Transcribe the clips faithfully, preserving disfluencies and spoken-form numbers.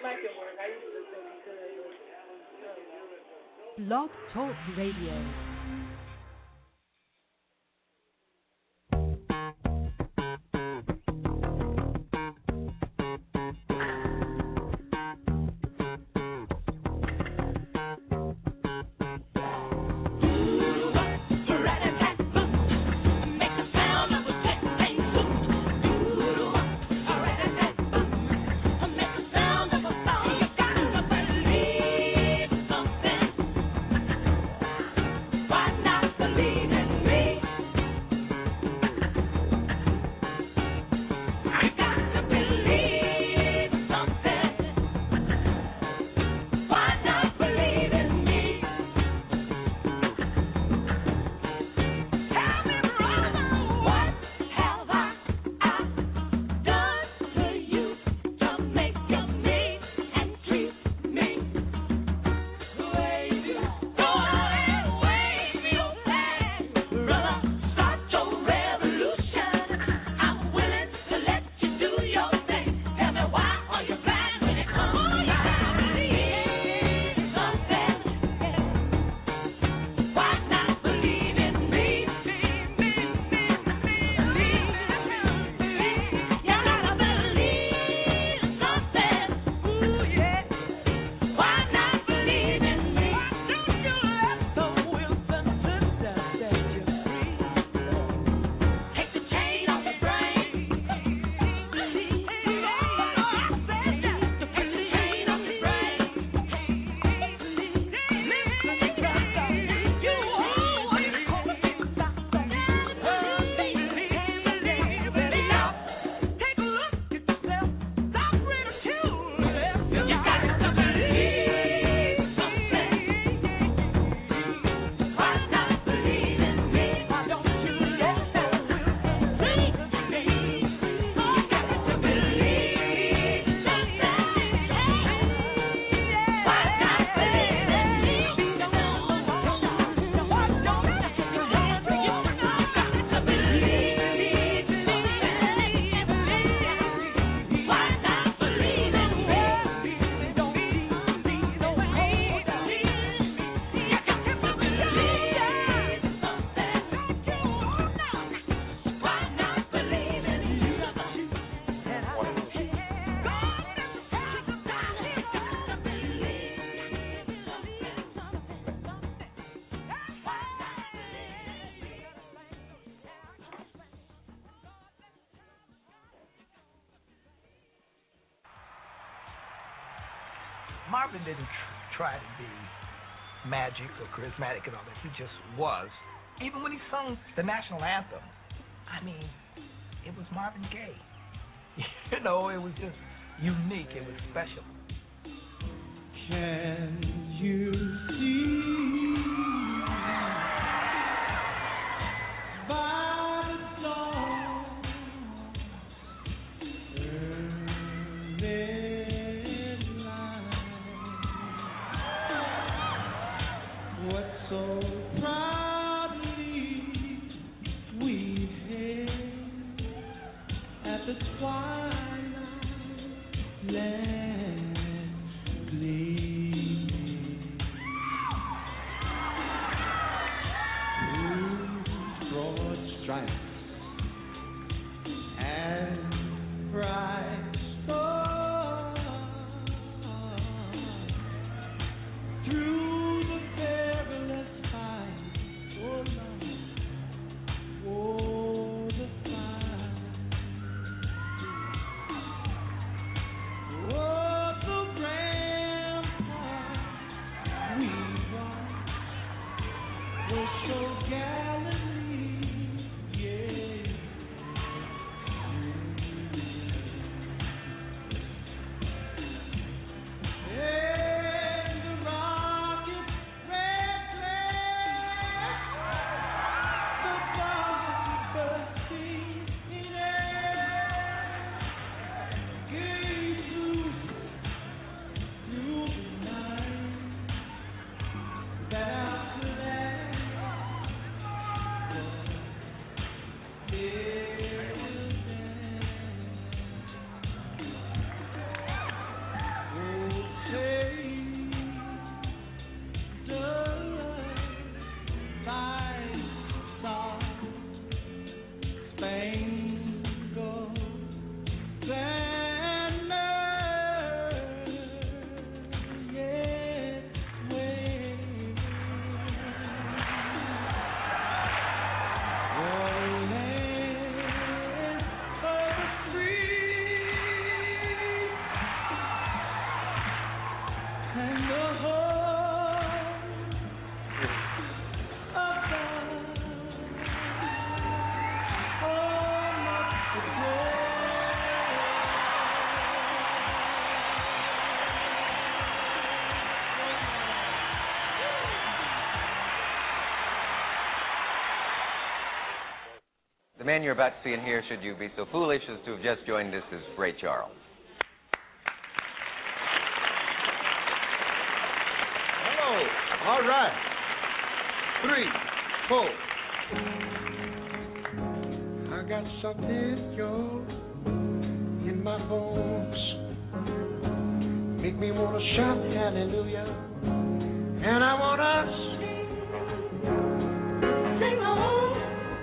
Blog Talk Radio. Marvin didn't tr- try to be magic or charismatic and all that. He just was. Even when he sung the national anthem, I mean, it was Marvin Gaye. You know, it was just unique. It was special. Can you see by the dawn's early light what so proudly we hailed at the twilight land gleaming? man you're about to see and hear, should you be so foolish as to have just joined us, is Ray Charles. Hello. All right. Three, four. I got something, yo, in my bones. Make me want to shout hallelujah. And I want to sing on.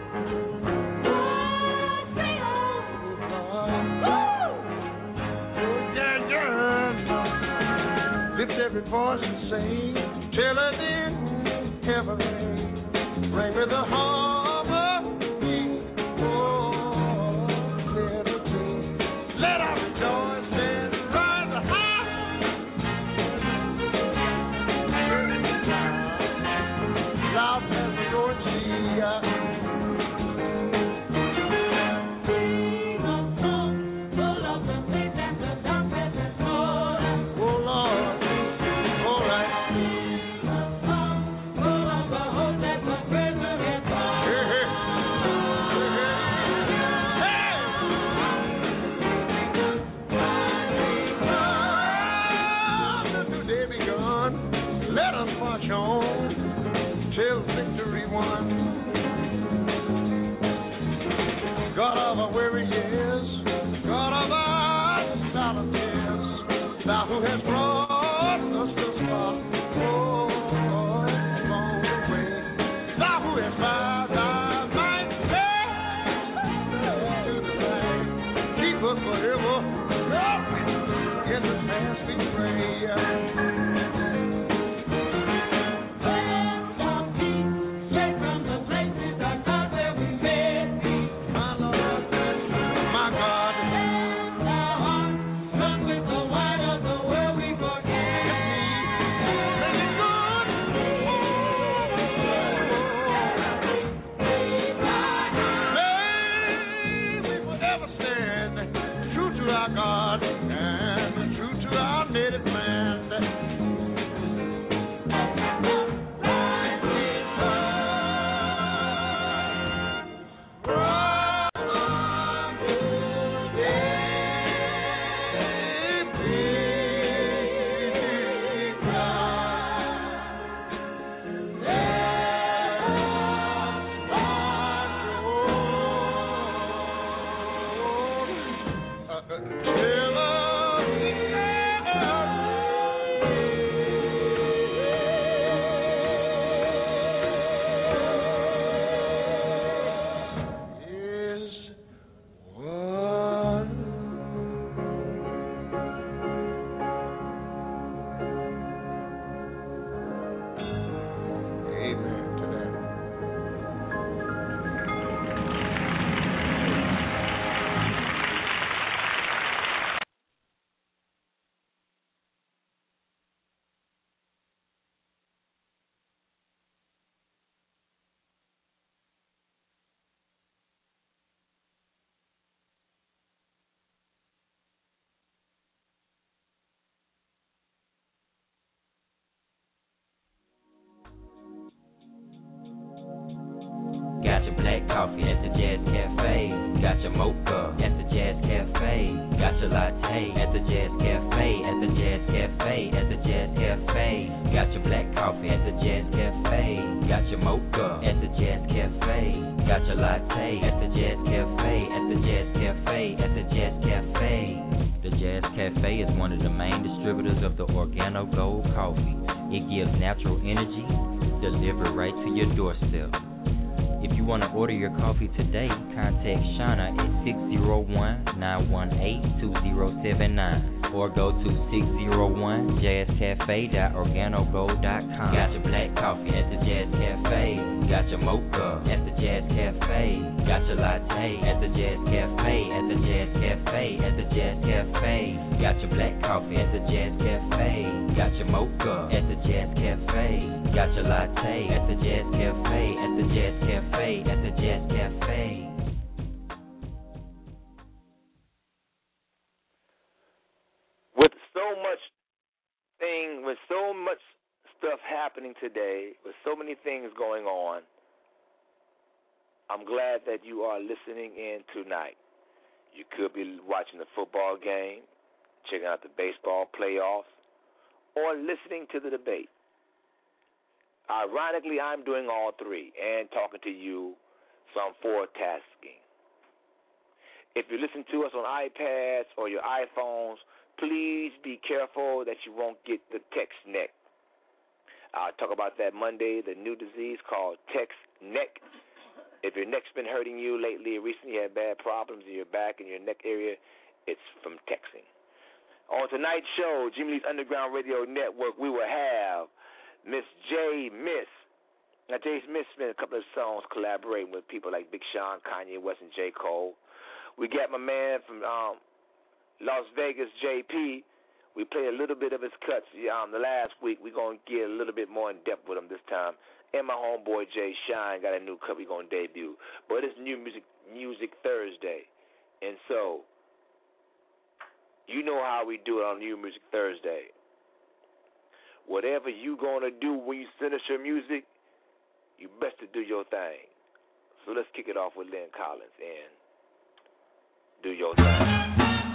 Oh, sing on. Oh, yeah, yeah. Lift every voice and sing. Till it in heaven. Bring me the harmony. Oh, liberty. Let us rejoice and rise high. Loud as the Lord see. Sing a song full of the things that the darkness has stolen. Oh, Lord. All right. Sing a song full of the hope that the prison has gone. Hey, hey. Hey. The new day begun. Let us march on till victory won. God of our weary years, God of our silent tears, thou who hast brought us thus far, oh, along the way, thou who hast bowed thy might to the light, keep us forever, in the past we pray. God and true to our native land. Got your black coffee at the Jazz Cafe. Got your mocha at the Jazz Cafe. Got your latte at the Jazz Cafe. At the Jazz Cafe. At the Jazz Cafe. Got your black coffee at the Jazz Cafe. Got your mocha at the Jazz Cafe. Got your latte at the Jazz Cafe. At the Jazz Cafe. At the Jazz Cafe. The Jazz Cafe is one of the main distributors of the Organo Gold coffee. It gives natural energy, delivered right to your doorstep. If you want to order your coffee today, contact Shauna at six zero one, nine one eight, two zero seven nine or go to six zero one jazz cafe dot organo gold dot com. Got your black coffee at the Jazz Cafe. Got your mocha at the Jazz Cafe. Got your latte at the Jazz Cafe. At the Jazz Cafe. At the Jazz Cafe. Got your black coffee at the Jazz Cafe. Got your mocha at the Jazz Cafe. Got your latte at the Jazz Cafe. At the Jazz Cafe. At the Jazz Cafe. With so much thing, with so much stuff happening today, with so many things going on, I'm glad that you are listening in tonight. You could be watching the football game, checking out the baseball playoffs, or listening to the debate. Ironically, I'm doing all three and talking to you, so I'm four-tasking. If you listen to us on iPads or your iPhones, please be careful that you won't get the text neck. I'll talk about that Monday, the new disease called text neck. If your neck's been hurting you lately, recently you had bad problems in your back and your neck area, it's from texting. On tonight's show, Jimmy Lee's Underground Radio Network, we will have Miss J. Miss. Now, J. Miss spent a couple of songs collaborating with people like Big Sean, Kanye West, and J. Cole. We got my man from um, Las Vegas, J P. We played a little bit of his cuts um, the last week. We're going to get a little bit more in depth with him this time. And my homeboy Jay Shine got a new cut we're going to debut. But it's New Music Music Thursday. And so, you know how we do it on New Music Thursday. Whatever you going to do when you finish your music, you best to do your thing. So let's kick it off with Lynn Collins and do your thing.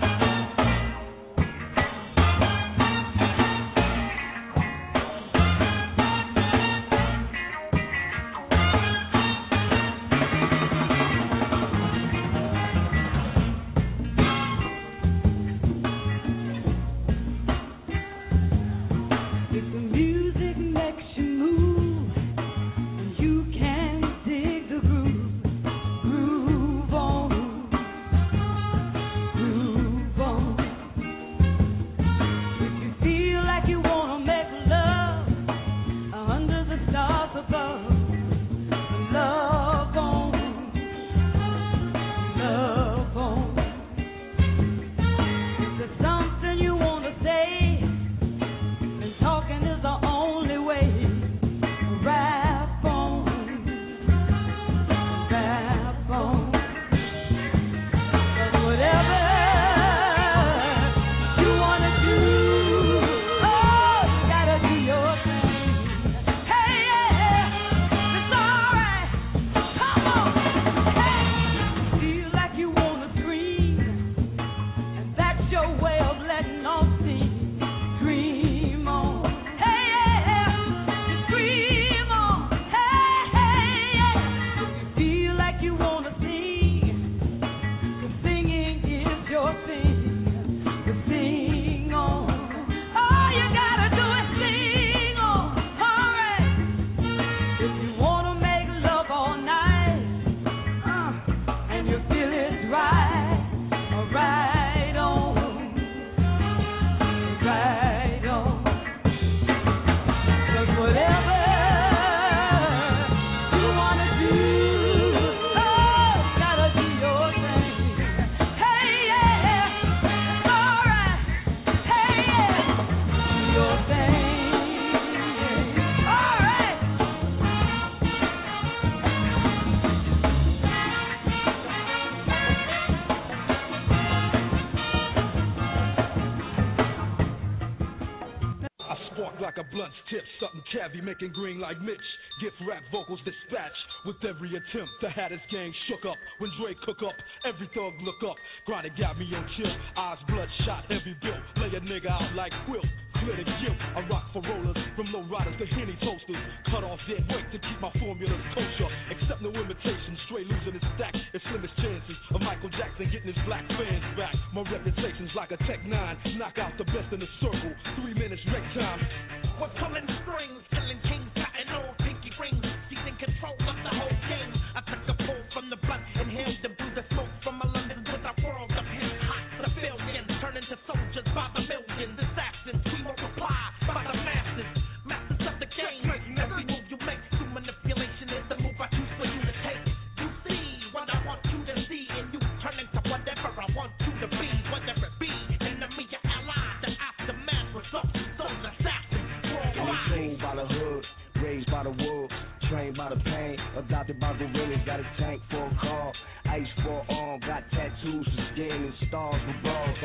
Making green like Mitch, gift rap vocals dispatch with every attempt to have this gang shook up. When Dre cook up, every thug look up. Grinding got me on chill, eyes bloodshot, heavy built. Lay a nigga out like quilt, clear the guilt. I rock for rollers, from low riders to Henny toasters. Cut off dead weight to keep my formulas kosher. Accept no imitation, straight losing his stack. It's slimmest chances of Michael Jackson getting his black fans back. My reputation's like a Tech nine, knock out the best in the circle. Three minutes wreck time. We're pulling strings, killing kings, cutting all pinky rings, seizing control of the whole game. I took a pull from the blunt, inhaled the brew the smoke from my London with a world of hip hot civilians, turn into soldiers by the millions, assassins, we multiply by the masses, masters of the game. Every move you make through manipulation is the move I choose for you to take. You see what I want you to see, and you turn into whatever I want you to be, whatever it be, enemy or ally, the aftermath results, those assassins. Trained by the hood, raised by the wolves, trained by the pain, adopted by gorillas, got a tank for a car, ice for arm, got tattoos for skin and stars for balls, got a building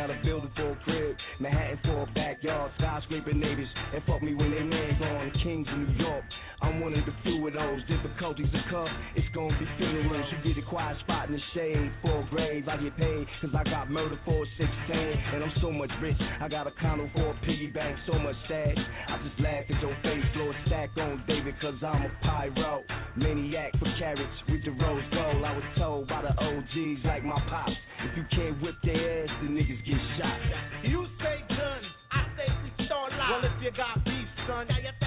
Brooklyn for a crib, Manhattan for a backyard, skyscraper neighbors, and fuck me when they man gone. Kings in New York, I'm one of the few of those. Difficulties occur, it's gonna be funerals. You get a quiet spot in the shade for a grave. I get paid, cause I got murder for a sixteen. And I'm so much rich, I got a condo for a piggy bank, so much stash. I just laugh at your face, blow a stack on David, cause I'm a pyro. Maniac for carrots with the rose gold. I was told by the O Gs like my pops, if you can't whip their ass, the niggas get shot. You say guns, I say pistola. Well, if you got beef, son,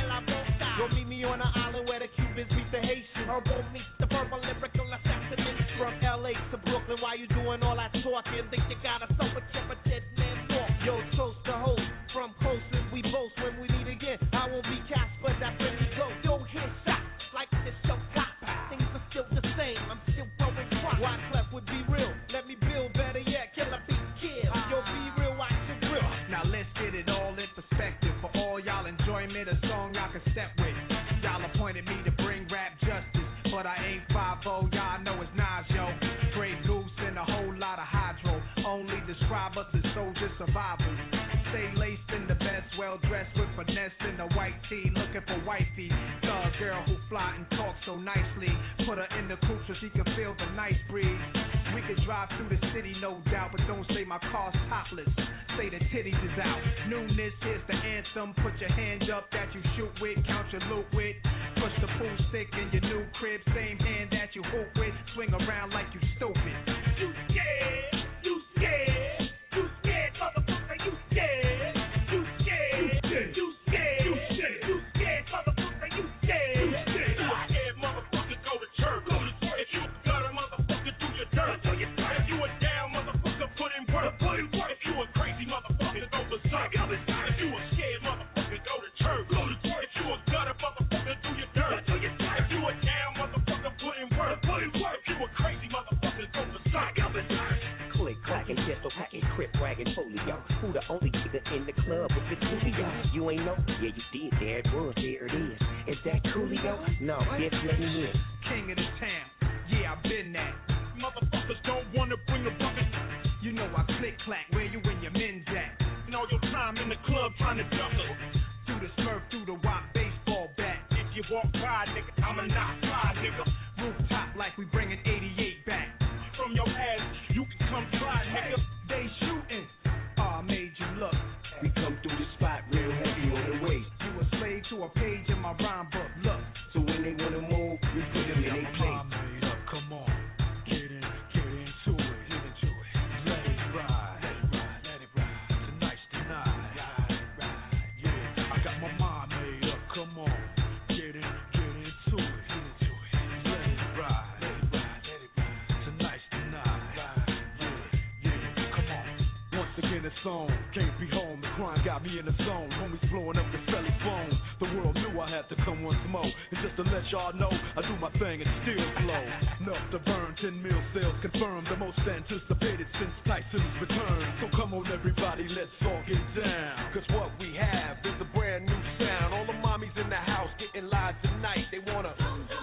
go meet me on the island where the Cubans meet the Haitians. Herbal meets the verbal lyrical assassination. From L A to Brooklyn, why you doing all that talking? Think you got a sober chip, a dead man walk. Yo, toast to host, from coasters we boast when we meet again. I won't be cast, but that's when we go. Yo, hit shots like this show got. Things are still the same, I'm still growing crop. Wyclef would be real, let me build better yet. Kill a beat, kill. Yo, be real, watch the real. Now let's get it all in perspective. For all y'all enjoyment, a song I can step with. Y'all appointed me to bring rap justice, but I ain't five oh, y'all know it's Nas, yo. Grey Goose and a whole lot of hydro. Only describe us as soldier survivors. Stay laced in the best, well dressed with finesse in the white tee, looking for wifey. Thug girl who fly and talk so nicely. Put her in the coupe so she can feel the nice breeze. We could drive through the city, no doubt, but don't say my car's topless. Say the titties is out. Newness, here's the anthem. Put your hand up that you shoot with, count your loot with. Push the pool stick in your new crib, same hand that you hoop with. Swing around like you stupid. You scared? You scared? You scared, motherfucker? You scared? You scared? You scared? You scared? You scared, motherfucker? You scared? You scared? You a scared motherfucker? Go to church. Go to church. If you got a motherfucker, do your dirt. If you a down motherfucker, put in work. Put in work. If you a crazy motherfucker, go berserk. If you a scared motherfucker, go to church. Go to church. If you a gutter motherfucker, do your dirt. If you a down motherfucker, put in work. Put in work. If you a crazy motherfucker, go berserk. Click, clacking, pistol packing, crip wagging, folio. Who the only nigga in the club with the coolio? You ain't know? Yeah, you did. There it was. There it is. Is that coolio? No, bitch, let me in. King of the town. Yeah, I've been that. Motherfuckers don't wanna bring a bucket. You know I click clack. Where you and your men's at? And all your time in the club trying to juggle. Through the smurf, through the wop, baseball bat. If you walk by, nigga, I'ma knock fly, nigga. Rooftop like we bringing eighty-eight back. From your ass, you can come try, nigga. They shooting. Oh, I made you look. We come through the spot real heavy on the waist. You a slave to a page in my rhyme book. Look. So when they wanna move, we put them in their place. Come on, get in, get into it, get into it. Let it ride, let it ride, let it ride. Tonight's the night, ride, ride, yeah. I got my mind made up. Come on, get in, get into it, get into it. Let it ride, let it ride, let it ride. Tonight's the night, ride, yeah, yeah. Come on. Once again it's on, can't be home. The crime got me in the zone. Homies blowing up the celly phone. The world knew I had to come once more. And just to let y'all know, I do my thing and still flow. Enough to burn, ten mil sales confirmed. The most anticipated since Tyson's return. So come on everybody, let's all get down. Cause what we have is a brand new sound. All the mommies in the house getting live tonight. They wanna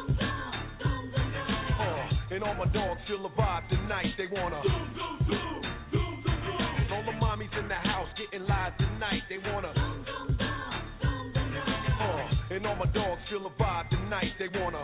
uh, and all my dogs feel the vibe tonight. They wanna and all the mommies in the house getting live tonight. They wanna uh, and all my dogs feel the vibe tonight. They wanna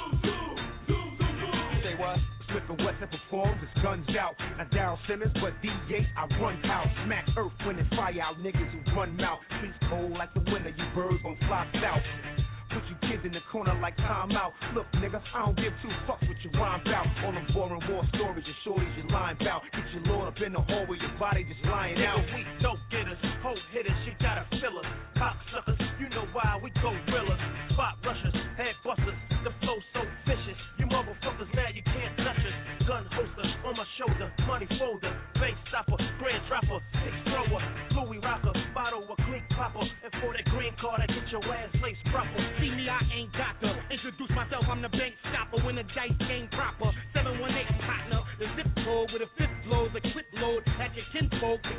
say what? Smith and Wesson performs, his guns out. Now Daryl Simmons, but D eight, I run out. Smack earth, wind and fire out niggas who run mouth. Streets cold like the winter, you birds gon' fly south. Put you kids in the corner like time out. Look, nigga, I don't give two fucks what you rhyme about. All them boring war stories, your shorties, your line bout. Get your lord up in the hallway, your body just lying out. We dope getters, hoe hitters, she gotta fill us. Cocksuckers, you know why we go gorillas. Spot rushers, head busters, the flow so vicious. You motherfuckers mad you can't touch us. Gun holster on my shoulder, money folder, face stopper, grand dropper, six thrower, Louis rocker, bottle of clean popper. And for that green card, I get your ass laced proper. See me, I ain't got to introduce myself, I'm the bank stopper. When the dice game proper, seven one eight partner. The zip code with a fifth load, the clip load at your tenfold. The get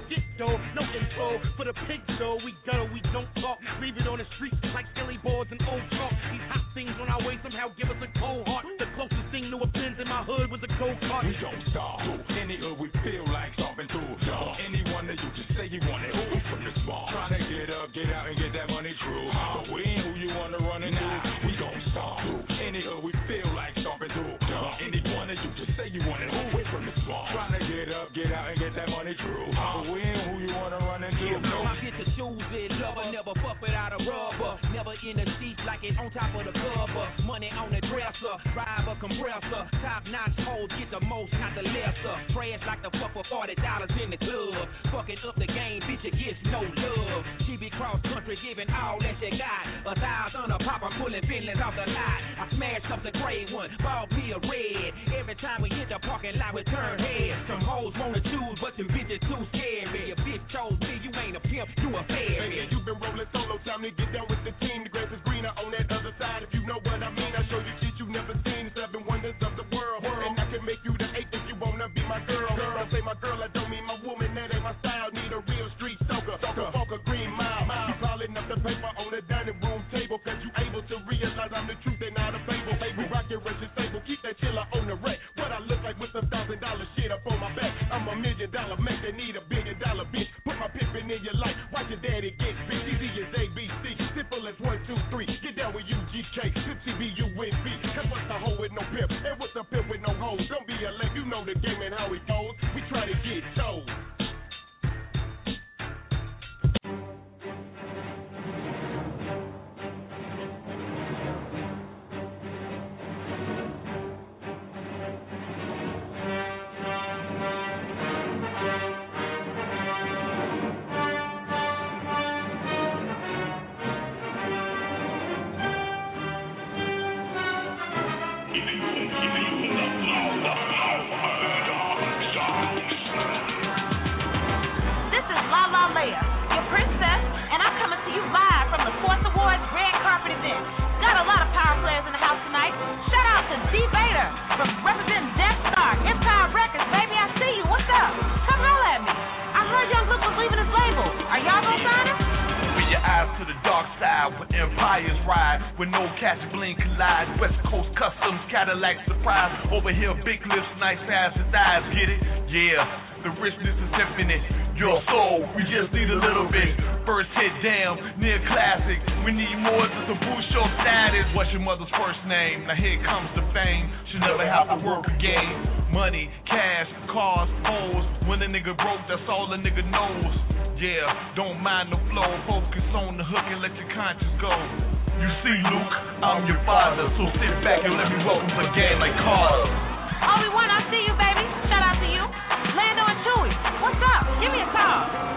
though, no info for the pig show. We gutter, we don't talk, leave it on the streets like silly boards and old chalk. These hot things on our way somehow give us a cold heart. The closest thing to a Benz in my hood was a go kart. We don't stop. Any hood we feel like stomping through. Or anyone that you just say you want it. Who's from the small? Trying to get up, get out, and get that money true. But we ain't who you want to run into. Nah, we gon' stop. Any hood we feel like stomping through. Or anyone that you just say you want it. Who's from the small? Trying to get up, get out, and get that money true. But we ain't who you want to run into. Yeah, no. I get the shoes in, lover, never fuck without a rubber. Never in the seat like it on top of the cover. Money on the dresser, drive a compressor. Top notch hoes get the most, not the lesser. Trash like the fuck for forty dollars in the club. Fucking up the game, bitch, it gets no love. She be cross country, giving all that she got. A thousand a pop, I'm pulling feelings off the lot. I smashed up the gray one, bought me a red. Every time we hit the parking lot, we turn heads. Some hoes wanna choose, but them bitches too scary. Your bitch chose me, you ain't a pimp, you a fairy. Baby, you been rolling solo, time to get down with the team. The grass is greener on that other side, if you know what I mean. I show you shit you never seen, seven wonders of the world. And I can make you the eighth if you wanna be my girl. Girl, I say my girl, I don't mean my woman, that ain't my style. Need a real street soaker, soaker, soaker, green mile. You piling up the paper on the dining room table, cause you able to realize I'm the truth and not a fable. We rock your rush table, keep that chiller on the rack. What I look like with some thousand dollar shit up on my back. I'm a million dollar man that need a billion dollar bitch. Put my pimpin' in your life, watch your daddy get bitch. Easy as A B C, simple as one, two, three. Get down with U G K, Pipsy B, U N B. Cause what's the hoe with no pimp, and what's the pimp with no hoes? Don't be a lame, you know the game and how it goes. We try to get told. Cadillac surprise, over here big lips, nice ass and thighs, get it? Yeah, the richness is infinite. Your soul, we just need a little bit. First hit down, near classic. We need more just to boost your status. What's your mother's first name? Now here comes the fame. She never have to work again. Money, cash, cars, hoes. When a nigga broke, that's all a nigga knows. Yeah, don't mind the flow. Focus on the hook and let your conscience go. You see, Luke, I'm your father, so sit back and let me welcome the game like Carter. Obi-Wan, I see you, baby. Shout out to you. Lando and Chewie, what's up? Give me a call.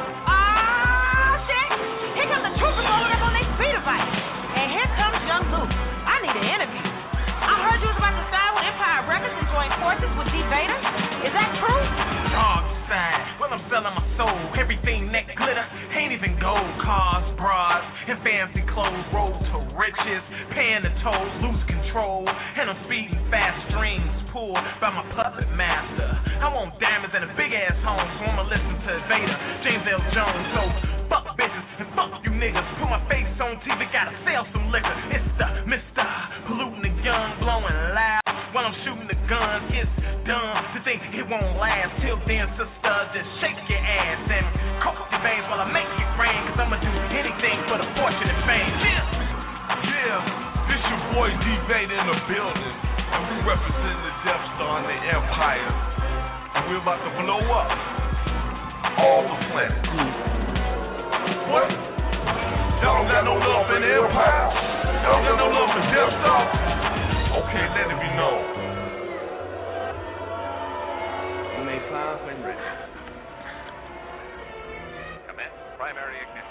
Ah, shit. Here come the troopers rolling up on their speeder bike. And here comes young Luke. I need an interview. I heard you was about to sign with Empire Records and join forces with D. Vader. Is that true? Dog sign. Well, I'm selling my soul. Everything that glitter ain't even gold. Cars, bras, and fancy clothes. Road to riches, paying the tolls, lose control. And I'm speeding fast strings pulled by my puppet master. I want diamonds and a big ass home, so I'ma listen to Vader, James L. Jones. So fuck bitches and fuck you niggas. Put my face on T V, gotta sell some liquor. It's the Mister Polluting the Young, blowing loud while I'm shooting the guns. It's dumb to think it won't last. Till then, sister, just shake your ass and cook your veins while I make it rain. Cause I'ma do anything for the fortune and fame. Yeah, yeah, this your boy D. Vader in the building. And we represent the Death Star and the Empire. And we're about to blow up all the planet. What? Y'all don't got no love for the Empire? Y'all got no love for Death Star? Okay, let it be known. You may fire when ready. Commence primary ignition.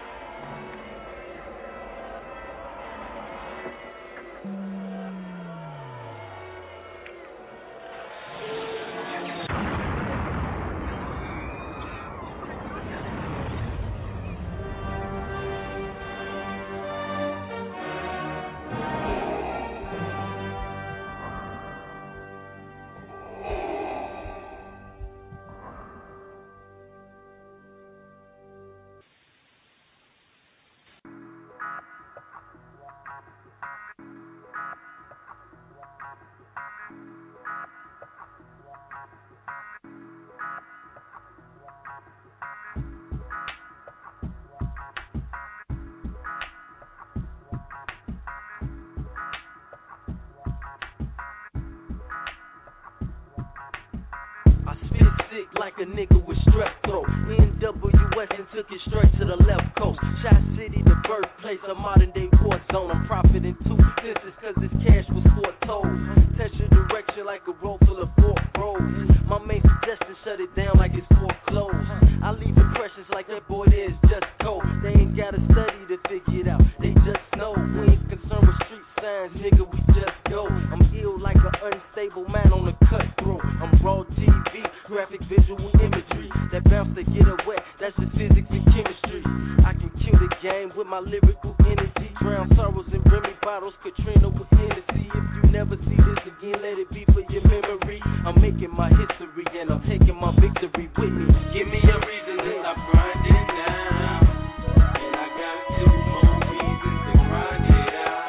like a nigga with strep throat. N W S and took it straight to the left coast. Shot City, the birthplace of modern day war zone. I'm profiting two senses cause this cash was foretold. Test your direction like a roll full of fork roads. My main suggestion, shut it down like it's foreclosed. I leave impressions like that boy there is just cold. They ain't gotta study to figure it out, they just know. We ain't concerned with street signs, nigga, we just go. I'm ill like an unstable man on the cutthroat. I'm raw T V, graphic visual imagery. That bounce to get it wet, that's just physics and chemistry. I can kill the game with my lyrical energy. Drown sorrows in Remy bottles, Katrina with Hennessy. If you never see this again, let it be for your memory. I'm making my history and I'm taking my victory with me. Give me a reason to stop grinding now. And I got two more reasons to grind it out.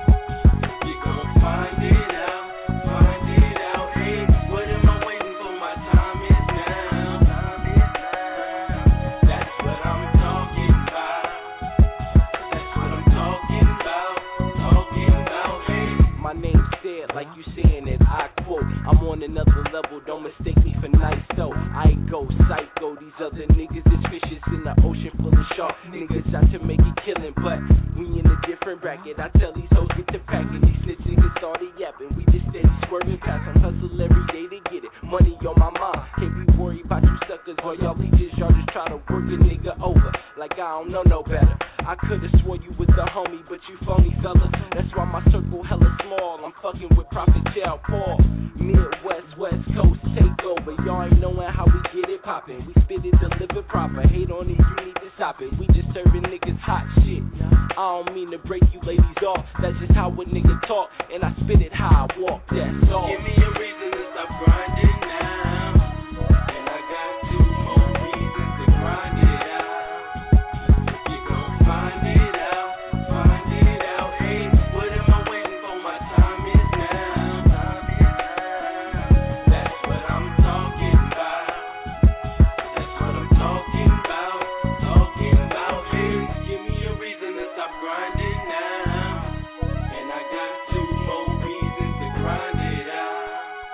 You gon' find it out, find it out. Hey, what am I waiting for? My time is now. Time is now. That's what I'm talking about. That's what I'm talking about. Talking about. Hey, my name's said like you saying it. I quote. I'm on another level. Don't mistake me for nice though. I go psycho. These other niggas is fishes in the ocean full of shark. Niggas out to make it killing, but we in a different bracket. I tell these hoes get the packet. These snitch niggas started yapping. We just steady swerving past them. Hustle every day to get it. Money on my mind. Can't be worried about you suckers or y'all leeches. Y'all just try to work a nigga over like I don't know no better. I could've swore you was the homie, but you phony fellas. That's why my circle hella small. I'm fucking with Prophet Child Paul. Midwest, West Coast takeover. Y'all ain't knowing how we get it poppin'. We spit it, deliver proper. Hate on it, you need to stop it. We just serving niggas hot shit. I don't mean to break you ladies off. That's just how a nigga talk, and I spit it how I walk. That's all. Give me a reason to stop grinding now. And I got two more reasons to grind it out. You gon' find it out, find it out. Hey, what am I waiting for? My time is now. Time is now. That's what I'm talking about. That's what I'm talking about. Talking about. Hey, give me a reason to stop grinding now. And I got two more reasons to grind it out.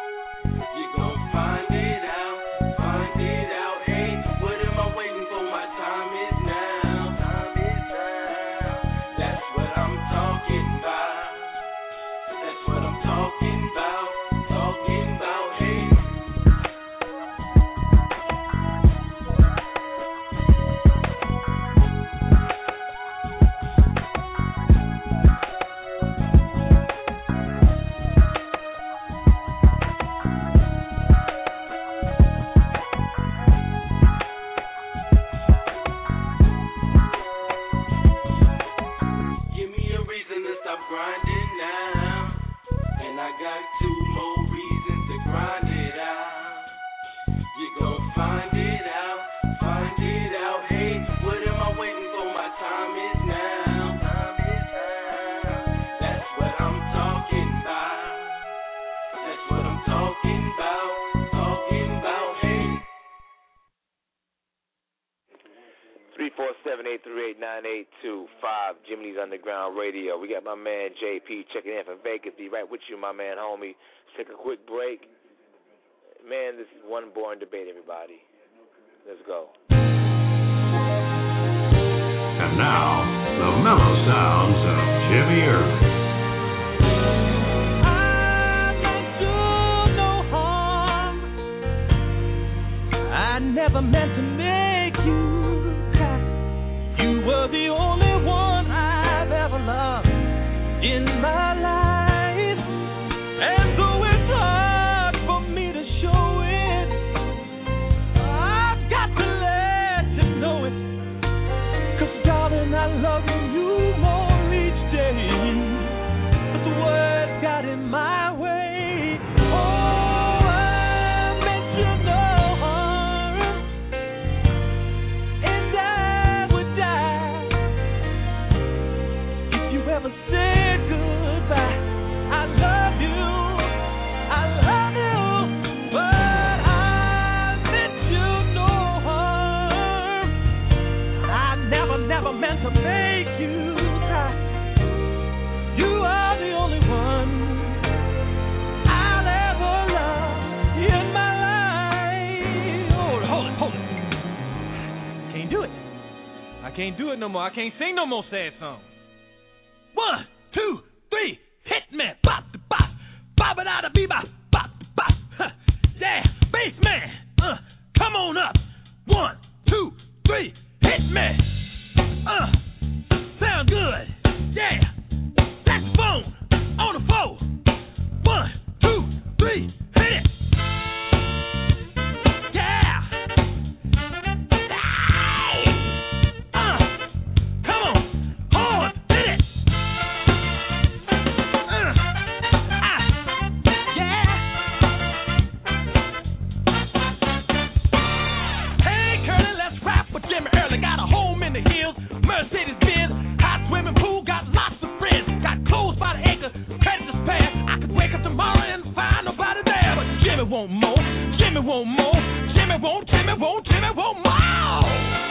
You gon' find it out, find it out. Hey, what am I waiting for? My time is now. Time is now. That's what I'm talking about. That's what I'm talking about. Talking about. Hey. Give me a reason to stop grinding now. And I got two more reasons to grind it out. You gon' find it out, find it out. Hey, what am I waiting for? My time is now. Time is now. That's what I'm talking about. That's what I'm talking about. Talking about. Hey. three four seven, eight three eight, nine eight two five, Jimmy's Underground Radio. We got my man J P checking in from Vegas. Be right with you, my man, homie. Let's take a quick break. Man, this is one boring debate, everybody. Let's go. And now, the mellow sounds of Jimmy Irvin. I never meant to make you cry. You were the only one I've ever loved in my life. And though it's hard for me to show it, I've got to let you know it. 'Cause darling, I love you more each day. But the words got in my way. Oh, I meant you no harm. And I would die if you ever said goodbye. I love you, I love you, but I meant you no harm. I never, never meant to make you cry. You are the only one I'll ever love in my life. Oh, I can't do it no more. I can't sing no more sad songs. One, two, three, hit me. Bop, bop, bop it out of bebop. Bop, bop. Huh. Yeah, bass man. Uh, come on up. One, two, three, hit me. Uh, sound good. Yeah. Saxophone on the floor. One, two, three, hit it. Yeah. Hey. Uh, come on. Horn, hit it. Uh, ah. Yeah. Hey, Curly, let's rap with Jimmy Early. Got a home in the hills, Mercedes-Benz, hot swimming pool, got lots of friends. Got clothes by the acre, credit to spare. I could wake up tomorrow and find nobody there. But Jimmy want more, Jimmy want more, Jimmy want, Jimmy want, Jimmy want more.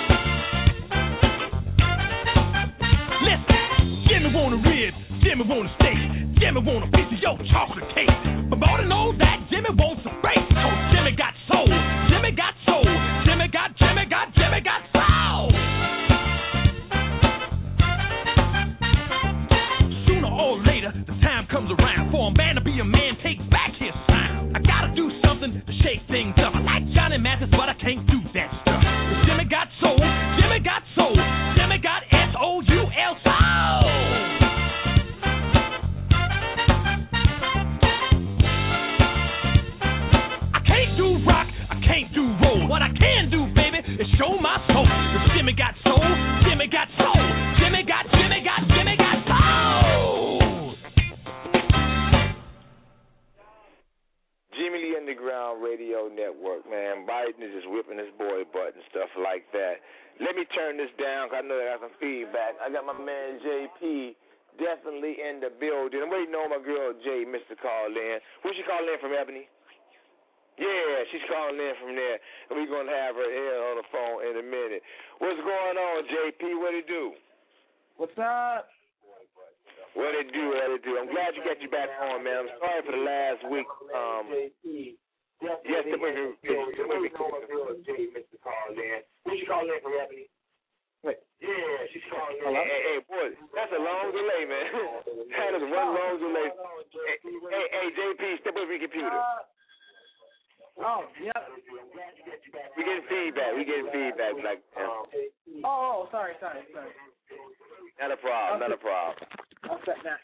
Listen, Jimmy want a rib, Jimmy want a steak, Jimmy want a piece of your chocolate cake. But more than all that, Jimmy wants a face. Cause Jimmy got soul, Jimmy got soul, Jimmy got, Jimmy got, Jimmy got soul. Sooner or later, the time comes around for a man to be a man, take back his sound. I gotta do something to shake things up. I like Johnny Mathis, but I can't do that stuff. But Jimmy got soul, Jimmy got soul, Jimmy got S O U L soul. I can't do rock, I can't do roll. What I can do, baby, is show my soul. Cause Jimmy got soul, Jimmy got soul, Jimmy got, Jimmy got, Jimmy got soul. Jimmy Lee Underground Radio Network, man. Biden is just whipping his boy butt and stuff like that. Let me turn this down, because I know I got some feedback. I got my man J P definitely in the building. I'm waiting on my girl J, Mister Call in. Who's she calling in from, Ebony? Yeah, she's calling in from there, and we're going to have her here on the phone in a minute. What's going on, J P? What it do? What's up? What it do, what it do? I'm glad you got you back on, man. I'm sorry for the last week. Um, yes, the movie. The movie. Mister Call in. Who's she calling in from, Ebony? Wait. Yeah, she's calling in. Hey, hey, hey, boy, that's a long delay, man. That is one long delay. Hey, hey, hey, J P, step away from your computer. Oh, yep. We getting feedback. We getting feedback. Like, um, oh, oh, sorry, sorry, sorry. Not a problem. Not a problem. I'll set that.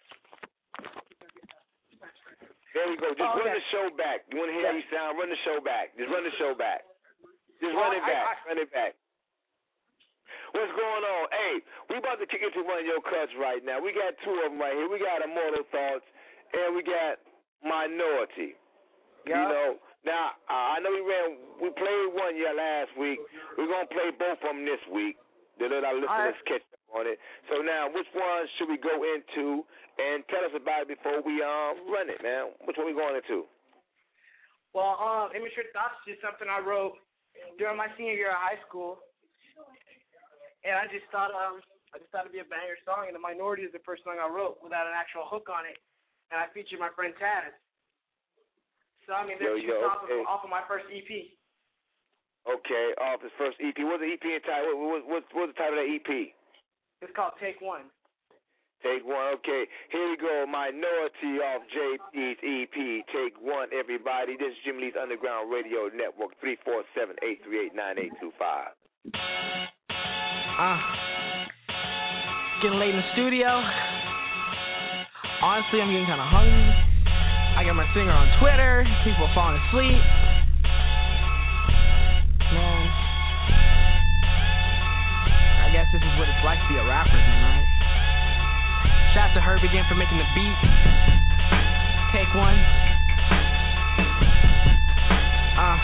There we go. Just oh, run okay. the show back. You want to hear how you sound? Run the show back. Just run the show back. Just run oh, it back. I, I, run it back. What's going on? Hey, we about to kick into one of your cuts right now. We got two of them right here. We got Immortal Thoughts, and we got Minority. Yeah. You know, now, uh, I know we ran, we played one yeah last week. We're going to play both of them this week to let our listeners right. catch up on it. So now, which one should we go into? And tell us about it before we um run it, man. Which one we going into? Well, um, Immature Thoughts is something I wrote during my senior year of high school. And I just thought um I just thought it'd be a banger song, and The Minority is the first song I wrote without an actual hook on it. And I featured my friend Taz. So, I mean, there's two songs okay. off of my first E P. Okay, off his first E P. What's the E P entitled? What, what, what's the title of that E P? It's called Take One. Take One, okay. Here we go, Minority off J P's E P. Take One, everybody. This is Jimmy Lee's Underground Radio Network, three four seven, eight three eight, nine eight two five. Uh, getting late in the studio. Honestly, I'm getting kind of hungry. I got my singer on Twitter. People are falling asleep. Man, I guess this is what it's like to be a rapper, man, right? Shout out to Herb again for making the beat. Take One. Ah.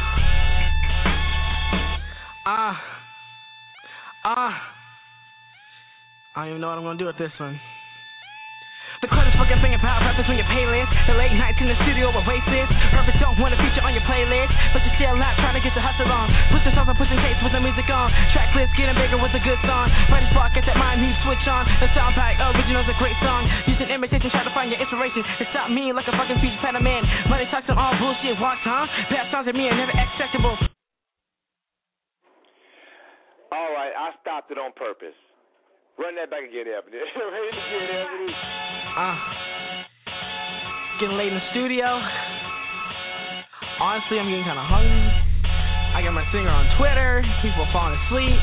Uh. Ah. Uh. Ah. Uh. I don't even know what I'm gonna do with this one. The credits fucking thing about rappers on your playlist. The late nights in the studio with racists. Rappers don't want to feature on your playlist, but you're still out trying to get the hustle on. Put this on for pushing tapes with the music on. Track list getting bigger with a good song. Writer's block, get that mind heap switch on. The sound pack, original's a great song. Using imitation, try to find your inspiration. It's not me like a fucking speech pediment. Money talks on all bullshit, walks on. Bad songs at me are never acceptable. All right, I stopped it on purpose. Run that back again, Ebony. Ready to get Ebony? Uh, getting late in the studio. Honestly, I'm getting kind of hungry. I got my singer on Twitter. People are falling asleep.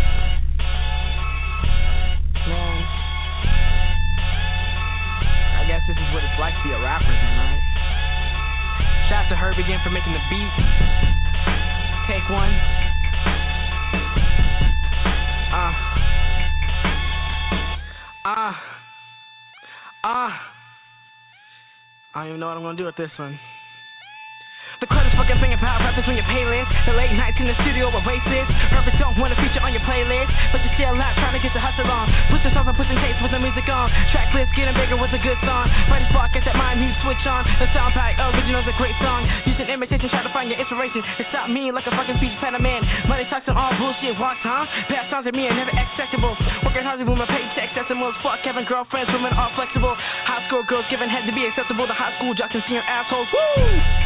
Man, I guess this is what it's like to be a rapper, then, right? Shout out to Herb again for making the beat. Take one. Ah. Ah. Ah. I don't even know what I'm gonna do with this one. The credits fucking thing about rappers on your playlist. The late nights in the studio with races. Purpose don't want to feature on your playlist, but you're still out trying to get the hustle on. Put the songs on, put some tapes with the music on. Track list getting bigger with a good song. Right as fuck, get that mind mute switch on. The sound pack original's a great song. Use an imitation, try to find your inspiration. It's not me like a fucking speech pad man. Money talks and all bullshit walks, huh? Past songs at me are never accessible. Working hard to move my paycheck decimals. Fuck having girlfriends, women all flexible. High school girls giving head to be acceptable. The high school jocks and senior assholes. Woo!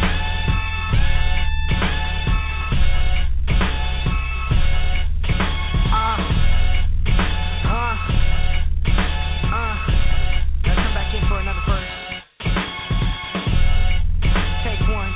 Uh, uh, uh, let's come back in for another verse. Take one.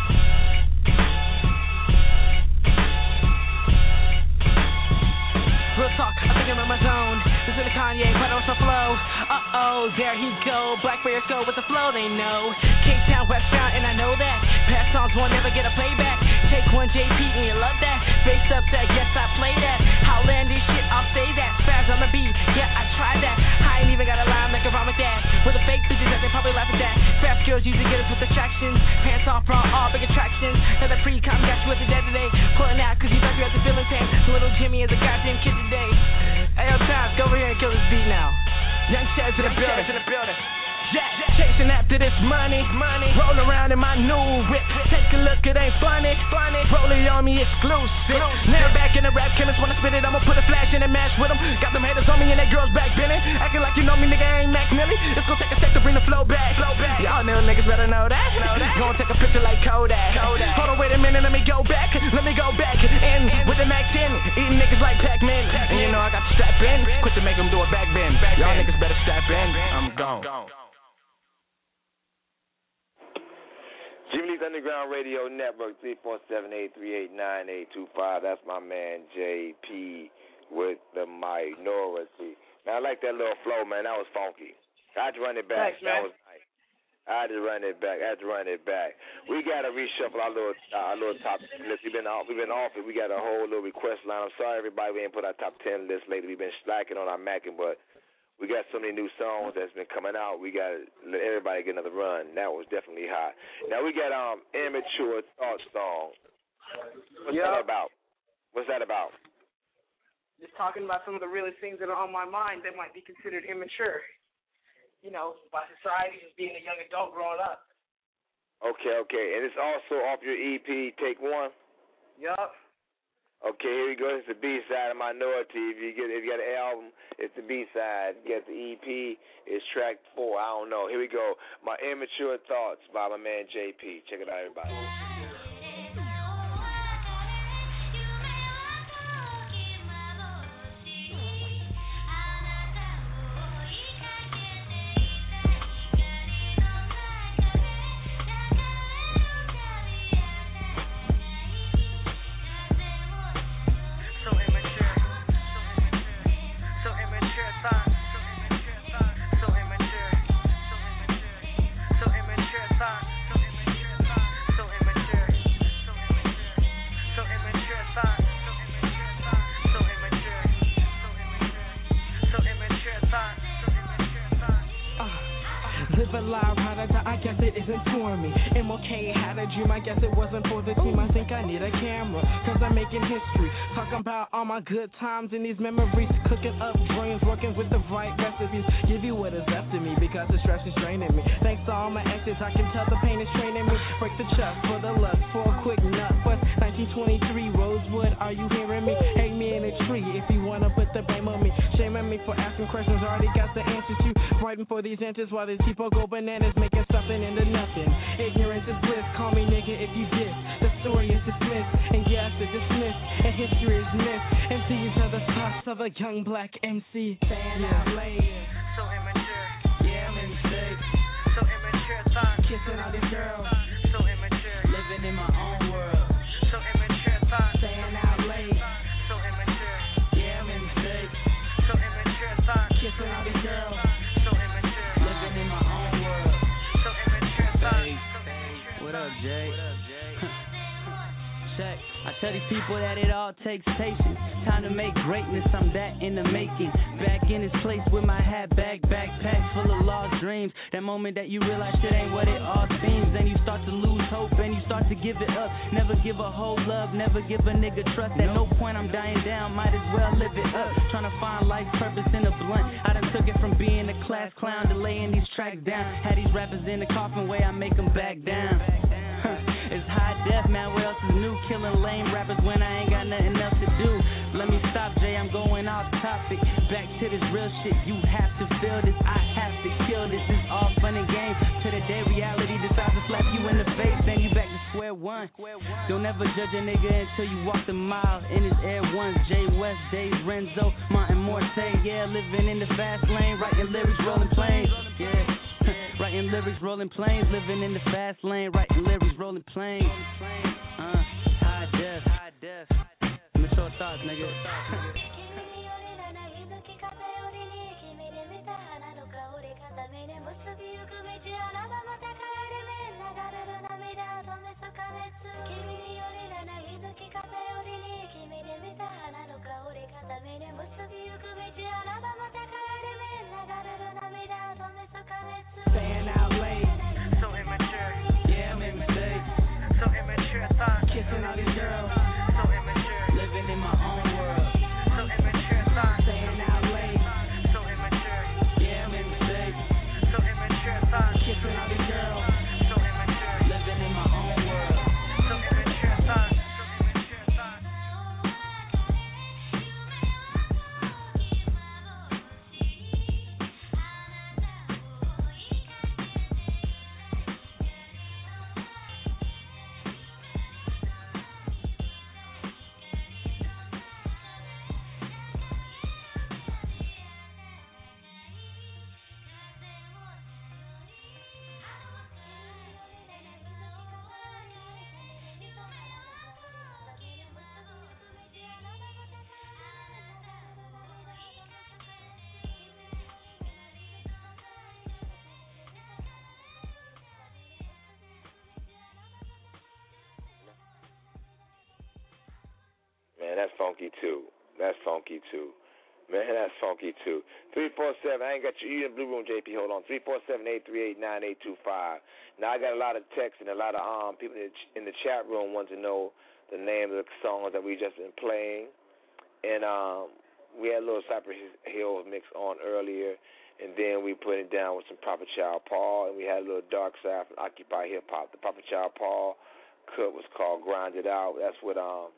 Real talk, I think I'm in my zone. This is the Kanye, but also flow. Uh-oh, there he go. Black Bears go with the flow, they know. Cape Town, Westbound, and I know that. Past songs won't never get a playback. Take one, J P, and you love that. Face up that, yes, I play that. Outlandish shit, I'll say that. Spaz on the beat, yeah, I tried that. I ain't even got a line like a rhyme with that. With the fake bitches that they probably laugh at that. Fast girls usually get us with distractions. Pants off, bra, all big attractions. Now the pre-com got you at the dead today. Pulling out cause you thought you had the feeling pain. Little Jimmy is a goddamn kid today. Hey, yo, Taz, go over here and kill this beat now. Young Chaz in the building. In the building. Yeah, chasing after this money, money. Roll around in my new whip. Take a look, it ain't funny, funny. Roll it on me exclusive. Now back in the rap chemist, wanna spit it, I'ma put a flash in and mash with them. Got them haters on me and that girls back bending. Acting like you know me, nigga, I ain't Mac Millie. It's gonna take a sec to bring the flow back. Flow back. Y'all little niggas better know that. Know that. Gonna take a picture like Kodak. Kodak. Hold on, wait a minute, let me go back. Let me go back. And with the Mac ten, eating niggas like Pac-Man. And you know I got the strap in. Quit to make them do a back bend. Y'all niggas better strap in. I'm gone. Jimmy Lee's Underground Radio Network, three four seven, eight three eight, nine eight two five. That's my man J P with the minority. Now, I like that little flow, man. That was funky. I had to run it back. Thanks, that man. was nice. I had to run it back. I had to run it back. We got to reshuffle our little uh, our little top list. We've been off. We've been off it. We got a whole little request line. I'm sorry, everybody, we ain't put our top ten list lately. We've been slacking on our macking, but we got so many new songs that's been coming out. We got to let everybody get another run. That was definitely hot. Now we got um Immature Thought song. What's yep. that about? What's that about? Just talking about some of the realest things that are on my mind that might be considered immature. You know, by society, just being a young adult growing up. Okay, okay. And it's also off your E P, Take One? Yup. Okay, here we go. It's the B-side of Minority. If you get if you got an album, it's the B-side. You get the E P, it's track four. I don't know. Here we go. My Immature Thoughts by my man J P. Check it out, everybody. Good times in these memories, cooking up dreams, working with the right recipes. Give you what is left of me because the stress is draining me. Thanks to all my exes, I can tell the pain is training me. Break the chest for the lust, for a quick nut. What's nineteen twenty-three, Rosewood, are you hearing me? Hang me in a tree if you wanna put the blame on me. Shame on me on me for asking questions. Already got the answers to fighting for these answers while these people go bananas, making something into nothing. Ignorance is bliss. Call me nigga if you diss. The story is dismissed, and yes, it's dismissed, and history is missed. And these are the thoughts of a young black M C. Fan yeah. out late. So immature. Yeah, mistakes. So immature thoughts. Kissing all these girls. So immature. Living in my own world. So immature thoughts. Staying out late. So immature. Yeah, mistakes. So immature thoughts. Kissing all these girls. So immature. Living in my own world. So immature thoughts. Hey, what up, Jay? Check. I tell these people that it all takes patience. Time to make greatness, I'm that in the making. Back in this place with my hat bag, backpack full of lost dreams. That moment that you realize shit ain't what it all seems. Then you start to lose hope and you start to give it up. Never give a whole love, never give a nigga trust. At no point I'm dying down, might as well live it up. Trying to find life's purpose in a blunt. I done took it from being a class clown to laying these tracks down. Had these rappers in the coffin way, I make them back down. It's high def, man, what else is new? Killing lame rappers when I ain't got nothing else to do. Let me stop, Jay, I'm going off topic. Back to this real shit, you have to feel this. I have to kill this, it's all fun and games. To the day reality decides to slap you in the face, then you back to square one. Don't ever judge a nigga until you walk the mile. In his Air Ones, Jay West, Dave Renzo, Martin Morte. Yeah, living in the fast lane, writing lyrics, rolling planes. Yeah. Writing lyrics, rolling planes, living in the fast lane, writing lyrics, rolling planes. Uh, high def, high def. Mature thoughts, nigga. Staying out late. So immature. Yeah, make mistakes. So immature thoughts. Kissing all these girls. So immature. Living in my own world. So immature thoughts. Staying out late. So immature. Yeah, make mistakes. So immature thoughts. Kissing all these girls. So immature. Living in my own world. So immature thoughts. So immature thoughts. Man, that's funky too. That's funky too. Man, that's funky too. three four seven, I ain't got you. You in the Blue Room, J P. Hold on. three four seven, eight three eight, nine eight two five. Now, I got a lot of texts and a lot of um people in the, in the chat room want to know the name of the songs that we just been playing. And um, we had a little Cypress Hill mix on earlier. And then we put it down with some Papa Child Paul. And we had a little Dark Side from Occupy Hip Hop. The Papa Child Paul cut was called Grind It Out. That's what um.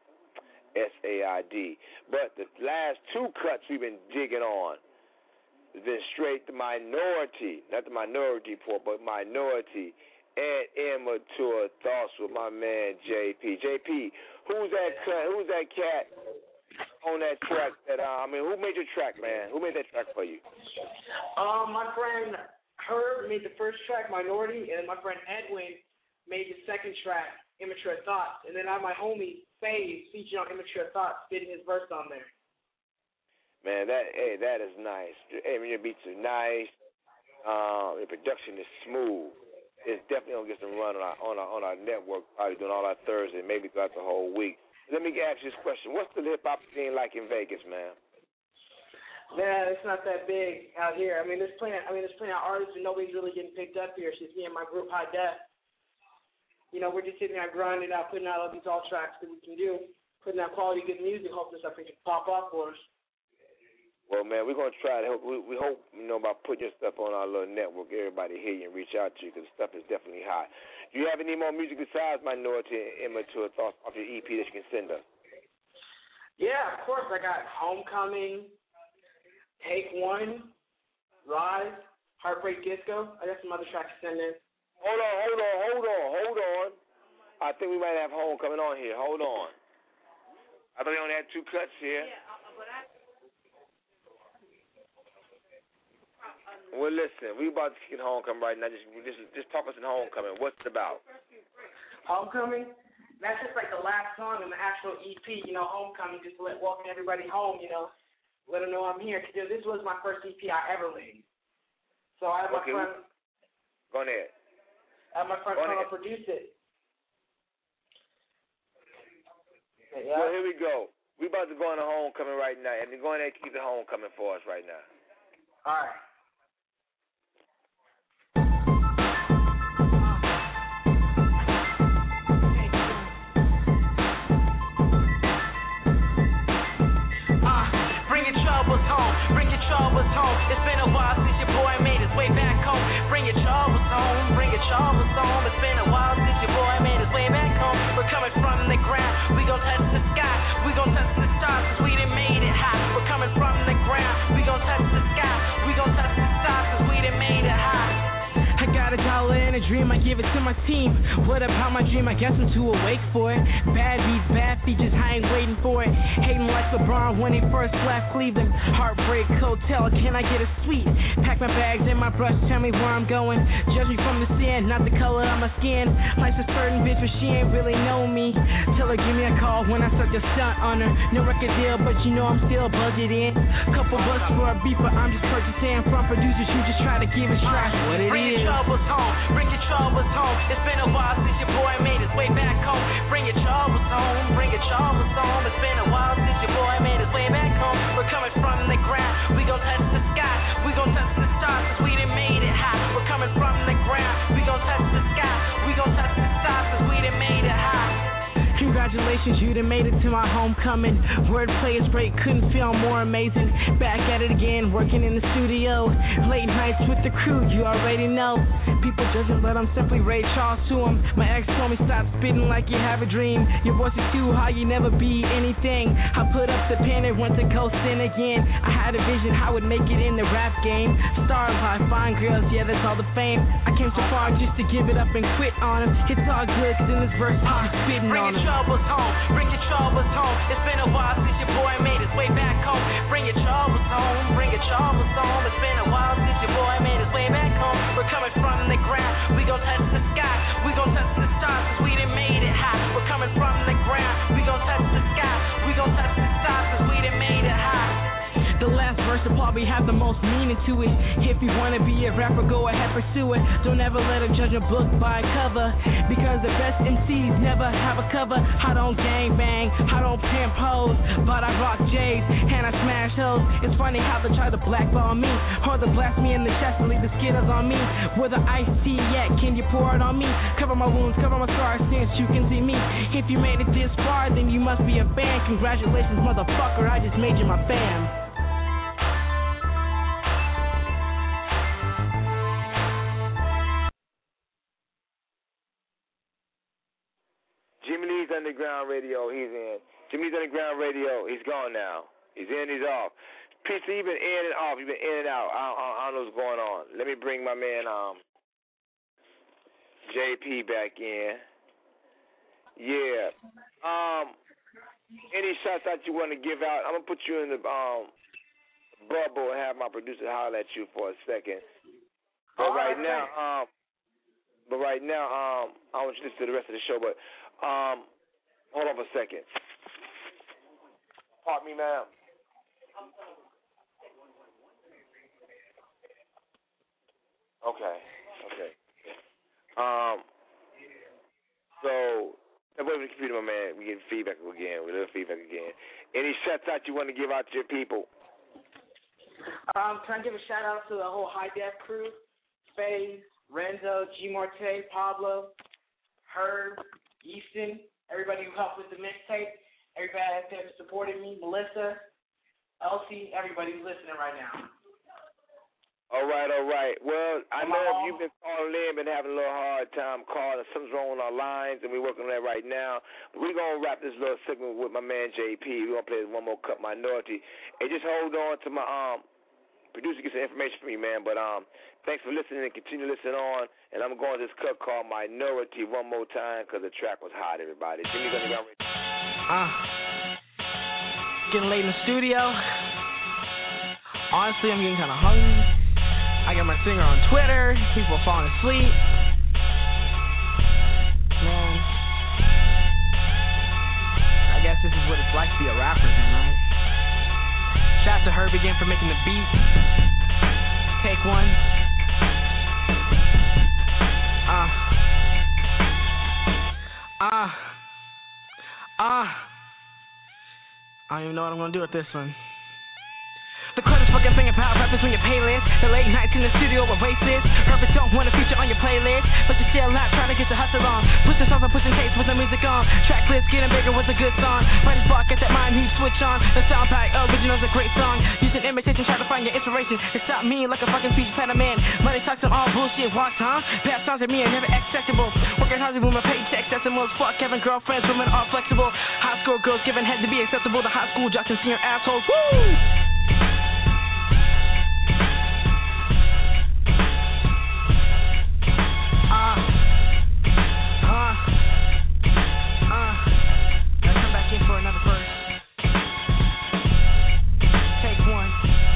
S A I D. But the last two cuts we've been digging on has been straight to Minority, not the Minority Report, but Minority and Immature Thoughts with my man J P. J P, who's that cut? Who's that cat on that track? That uh, I mean, who made your track, man? Who made that track for you? Um, my friend Herb made the first track, Minority, and my friend Edwin made the second track, Immature Thoughts. And then I have my homie Faye featured on Immature Thoughts, spitting his verse on there. Man, that hey, that is nice. Hey, your beats are nice. Um, the production is smooth. It's definitely gonna get some run on our on our on our network. Probably doing all our Thursday, maybe throughout the whole week. Let me ask you this question: what's the hip hop scene like in Vegas, man? Man, it's not that big out here. I mean, there's plenty. I mean, there's plenty of artists, and nobody's really getting picked up here. It's just me and my group, High Def. You know, we're just sitting there grinding out, putting out all these all tracks that we can do, putting out quality good music, hoping something can pop up for us. Well, man, we're going to try to help. We, we hope, you know, by putting your stuff on our little network, everybody hear you and reach out to you because the stuff is definitely hot. Do you have any more music besides Minority and Immature Thoughts off your E P that you can send us? Yeah, of course. I got Homecoming. Take One, Rise, Heartbreak Disco. I got some other tracks to send in. Hold on, hold on, hold on, hold on. I think we might have Homecoming on here. Hold on. I thought we only had two cuts here. Yeah, but I. Well, listen, we about to get Homecoming right now. Just, just, just talk us in Homecoming. What's it about? Homecoming? That's just like the last song in the actual E P, you know, Homecoming, just to let welcome everybody home, you know, let them know I'm here. Cause this was my first E P I ever made. So I had my okay, friend. Go ahead. I had my friend come and produce it. Yeah. Well, here we go. We about to go into Homecoming right now, and we're going to keep the Homecoming for us right now. All right. Troubles home. It's been a while since your boy made his way back home. Bring your troubles home, bring your troubles home. It's been a while since your boy made his way back home. We're coming from the ground, we gon' touch the sky. We gon' touch the stars cause we done made it high. We're coming from the ground, we gon' touch the sky. We gon' touch the stars cause we done made it high. I got a dollar and a dream, I give it to my team. What about my dream? I guess I'm too awake for it. Bad beats, bad features, I ain't waiting for it. Hating like LeBron when he first left Cleveland. Heartbreak hotel, can I get a suite? Pack my bags and my brush, tell me where I'm going. Judge me from the sand, not the color of my skin. Life's a certain bitch, but she ain't really know me. Tell her give me a call when I start to stunt on her. No record deal, but you know I'm still budgeted in. Couple bucks for a beeper, I'm just purchasing from producers who just try to give us trash. What it Bring is. your troubles home, bring your troubles home. It's been a while since your boy made his way back home. Bring your troubles home, bring your troubles home. It's been a while since your boy made his way back home. We're coming from the ground, we gon' touch the sky. We gon' touch the stars cause we done made it high. We're coming from the ground, we gon' touch the sky. We gon' touch the stars cause we done made it high. Congratulations, you done made it to my homecoming. Wordplay is great, couldn't feel more amazing. Back at it again, working in the studio. Late nights with the crew, you already know. People judging, but I'm simply Ray Charles to them. My ex told me stop spitting like you have a dream. Your voice is too high, you never be anything. I put up the pen and went to coast in again. I had a vision, how I would make it in the rap game. Stars by fine girls, yeah, that's all the fame. I came so far just to give it up and quit on them. It's all good, cause in this verse, I'll be spitting on them. Troubles home, bring your troubles home. It's been a while since your boy made his way back home. Bring your troubles home, bring your troubles home. It's been a while since your boy made his way back home. We're coming from the ground, we gon' touch the sky. We gon' touch the stars cause we done made it high. We're coming from the ground, we gon' touch the sky. We gon' touch the stars cause we done made it high. The last verse will probably have the most meaning to it. If you wanna be a rapper, go ahead, pursue it. Don't ever let them judge a book by a cover, because the best M Cs never have a cover. I don't gang bang, I don't pimp hoes, but I rock J's and I smash hoes. It's funny how they try to blackball me, or they blast me in the chest and leave the skittles on me. Where the iced tea at? Can you pour it on me? Cover my wounds, cover my scars since you can see me. If you made it this far, then you must be a fan. Congratulations, motherfucker, I just made you my fam. Jimmy Lee's Underground Radio, he's in. Jimmy's Underground Radio, he's gone now. He's in, he's off. P C, you've been in and off. You've been in and out. I don't, I don't know what's going on. Let me bring my man um, J P back in. Yeah. Um, any shots out you want to give out? I'm going to put you in the um, bubble and have my producer holler at you for a second. But right now, um, but right now, um, I want you to listen to the rest of the show, but Um, hold on for a second. Pardon me, ma'am. Okay, okay. Um, so, that was the computer, my man. We get feedback again. We get feedback again. Any shout out you want to give out to your people? Um, can I give a shout out to the whole High Def crew? FaZe, Renzo, G Marte, Pablo, Herb, Easton, everybody who helped with the mixtape, everybody that supported me, Melissa, Elsie, everybody who's listening right now. All right, all right. Well, I know if you've been calling in, been having a little hard time calling, something's wrong with our lines, and we're working on that right now. We're going to wrap this little segment with my man J P. We're going to play one more Cut Minority. And just hold on to my um producer get some information for me, man. But um, thanks for listening and continue listening on. And I'm going to this cut called Minority one more time because the track was hot, everybody. Jimmy's Underground Radio. Uh, getting late in the studio. Honestly, I'm getting kind of hungry. I got my singer on Twitter. People are falling asleep. Man, I guess this is what it's like to be a rapper then, right? Shout out to Herb again for making the beat. Take one. Ah. Uh. Ah. Uh. Ah. Uh. I don't even know what I'm gonna do with this one. The cleverest fucking thing about rappers on your playlist. The late nights in the studio with racists. Rappers don't want to feature on your playlist, but you're still out trying to get your hustle on. Pushing songs and pushing tapes with the music on. Track list getting bigger with a good song. Writer's block, get that mind heat switch on. The sound pack original's a great song. Using imitation, try to find your inspiration. It's not me like a fucking speech pad man. Money talks on all bullshit, walk huh? Past songs at me are never accessible. Working hard to move my paychecks, decimals. Fuck having girlfriends, women are flexible. High school girls giving head to be acceptable. The high school jocks and senior assholes. Woo! Uh, uh, uh, let's come back in for another verse. Take one.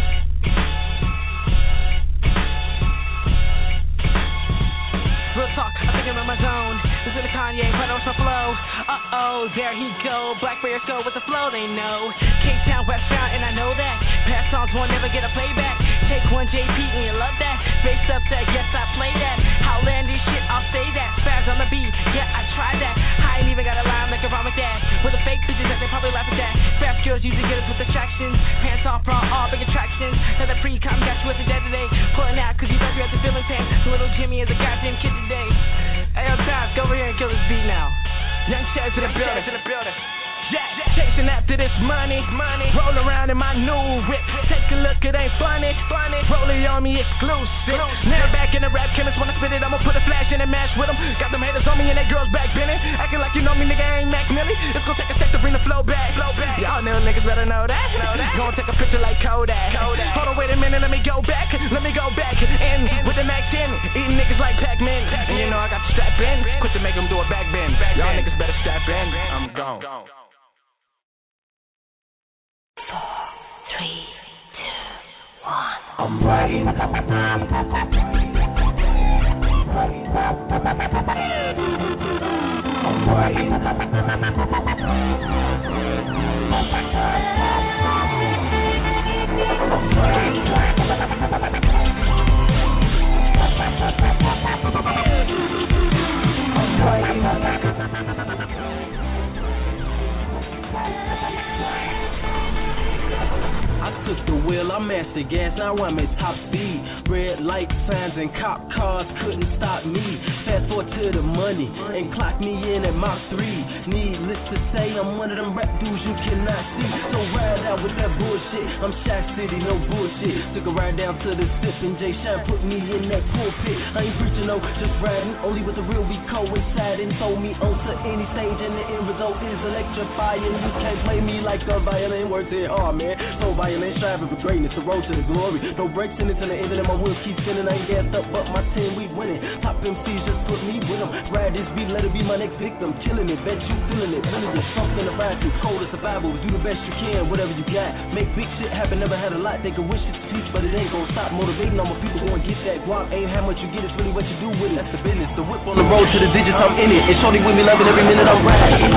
Real talk, I think I'm in my zone. Listen to Kanye, but on some flow. Uh-oh, there he go. Black Bears go with the flow, they know. Cape Town, Westbound, and I know that. Past songs won't never get a playback. Take one, J P, and you love that. Bass upset, yes, I play that. Outlandish shit, I'll say that. Spaz on the beat, yeah, I tried that. I ain't even got a line like a rhyme with that. With the fake bitches that they probably laugh at that. Fast girls usually get us with distractions. Pants off, bra, all big attractions. Now the pre-com got you with the dead today. Pulling out, cause you thought you had the feeling tan. Little Jimmy is a goddamn kid today. Hey, yo, Taz, go over here and kill this beat now. Young Chaz in the building. in the building. Yeah, chasing after this money, money. Roll around in my new whip. Take a look, it ain't funny, funny. Rolling on me exclusive. Now back in the rap chemist, wanna spit it, I'ma put a flash in and match with them. Got them haters on me and that girls back bending. Acting like you know me, nigga, I ain't Mac Millie. It's gonna take a sec to bring the flow back, flow back. Y'all know niggas better know that. Know that. Gonna take a picture like Kodak. Kodak. Hold on, wait a minute, let me go back. Let me go back. In with the Mac ten, eating niggas like Pac-Man. And you know I got the strap in. Quit to make them do a back bend. Y'all niggas better strap in. I'm gone. Four, three, two, one. I'm writing. I'm writing. I took the wheel, I mastered gas, now I'm at top speed. Red light signs and cop cars couldn't stop me. Fast forward to the money and clock me in at Mach three. Needless to say, I'm one of them rap dudes you cannot see. So ride out with that bullshit, I'm Shack City, no bullshit. Took a ride down to the sip and Jay Shine put me in that pulpit. I ain't preaching no, just riding, only with the real we coinciding. Throw me onto any stage and the end result is electrifying. You can't play me like a violin, worked it hard, man. So violin, striving for greatness, the road to the glory. No breaks in it till the end, and my wheels keep spinning. I ain't gassed up, but my team, we winning. Top M Cs just put me with them. Ride this beat, let it be my next victim. Killing it, bet you feeling it. Really just something to ride through. Cold as survival, do the best you can, whatever you got. Make big shit happen, never had a lot. They can wish it to teach, but it ain't gonna stop. Motivating all my people, go and get that guap. Ain't how much you get, it's really what you do with it. That's the business. The whip on the road to the digits, I'm in it. And shorty with me, loving every minute I'm riding.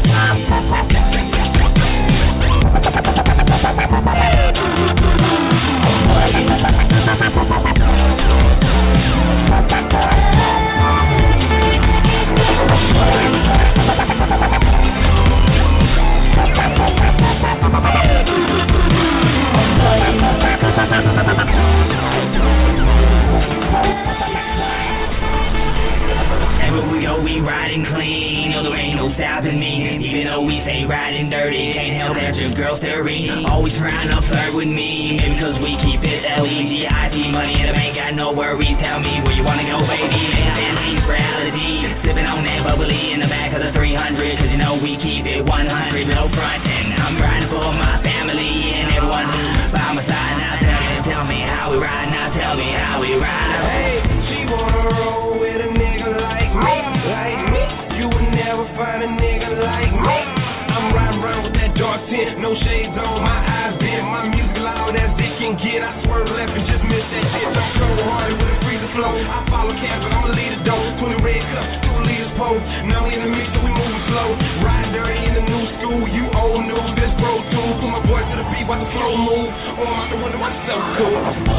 Everywhere we go, we riding clean. No, there ain't no stopping me. Even though we say riding dirty, can't help that your girl serene. Always trying to flirt with me, maybe because we keep it L E G I T. Money in the bank, got no worries. Tell me where you wanna go, baby. Fantasy's reality. Sipping on that bubbly in the back of the three hundred, cause you know we keep it one hundred, no frontin'. I'm riding for my family and everyone who's by my side. Now tell me, tell me how we ride now, tell me how we ride. Hey, she wanna roll with a nigga like me, like me. You would never find a nigga like me. I'm riding around with that dark tint, no shades on, my eyes dim. My music loud as it can get. I swerve left and just miss that shit. Don't go hard with a freezer flow. I follow cats, but I'ma lead a dope. twenty red cups, two liters pole. Now we in the mix, so we moving slow. Ride dirty in the new school, you old new. This bro too. Put my voice to the beat, watch the flow move. Oh, I'm the wonder why it's so cool.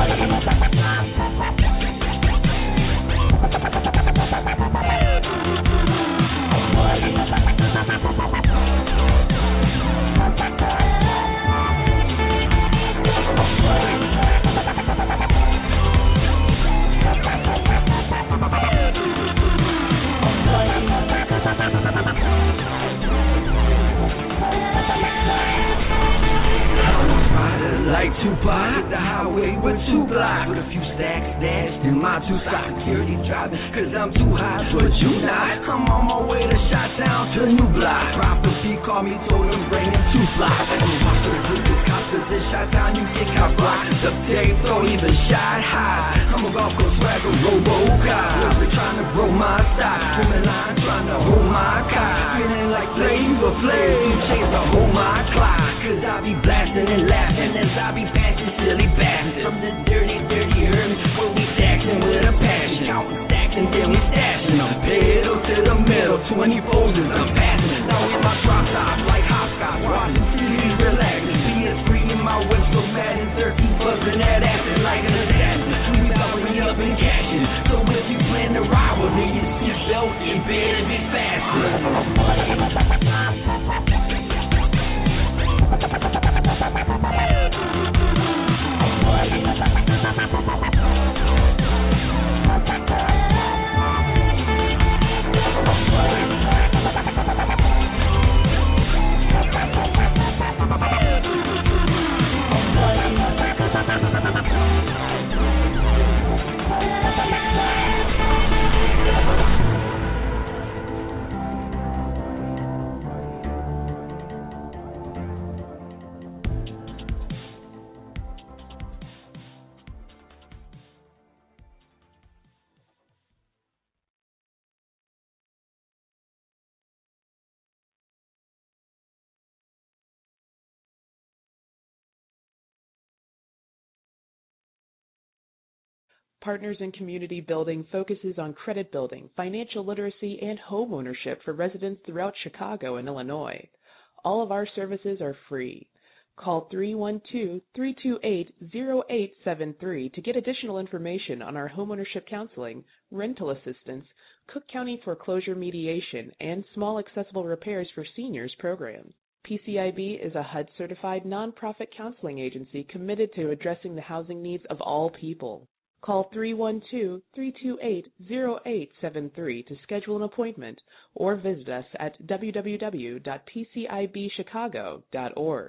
Like Tupac, hit the highway with two blocks, with a few stacks dashed in my two socks. Security driving, cause I'm too high, but you not. I'm on my way to Chi-Town to New Block. Drop the beat, call me, told him bring him two blocks. And watch the good cops, cause in Chi-Town you get cop blocked. The day throw either shot high. I'm a golf course swagger, robo-cop. We're trying to grow my stock, swimming line, trying to hold my car. Feeling like flavor, flavor, chase to hold my clock. Cause I be blasting and laughing as I be passing silly bastards. From the dirty, dirty hermit, where we stacking with a passion. Counting stacks and then we stashing them. Pedal to the middle, twenty-fours is I'm passing. Now in my drop top, like hopscotch, watching T V, relaxing. P S three in my whip, so mad and thirteen, buzzing that acid like an assassin. We doubling up and cashing. So if you plan to ride with me, it's your belt, you better be faster. Partners in Community Building focuses on credit building, financial literacy, and home ownership for residents throughout Chicago and Illinois. All of our services are free. Call three one two, three two eight, zero eight seven three to get additional information on our homeownership counseling, rental assistance, Cook County foreclosure mediation, and small accessible repairs for seniors programs. P C I B is a H U D-certified nonprofit counseling agency committed to addressing the housing needs of all people. Call three one two, three two eight, zero eight seven three to schedule an appointment or visit us at w w w dot p c i b chicago dot org.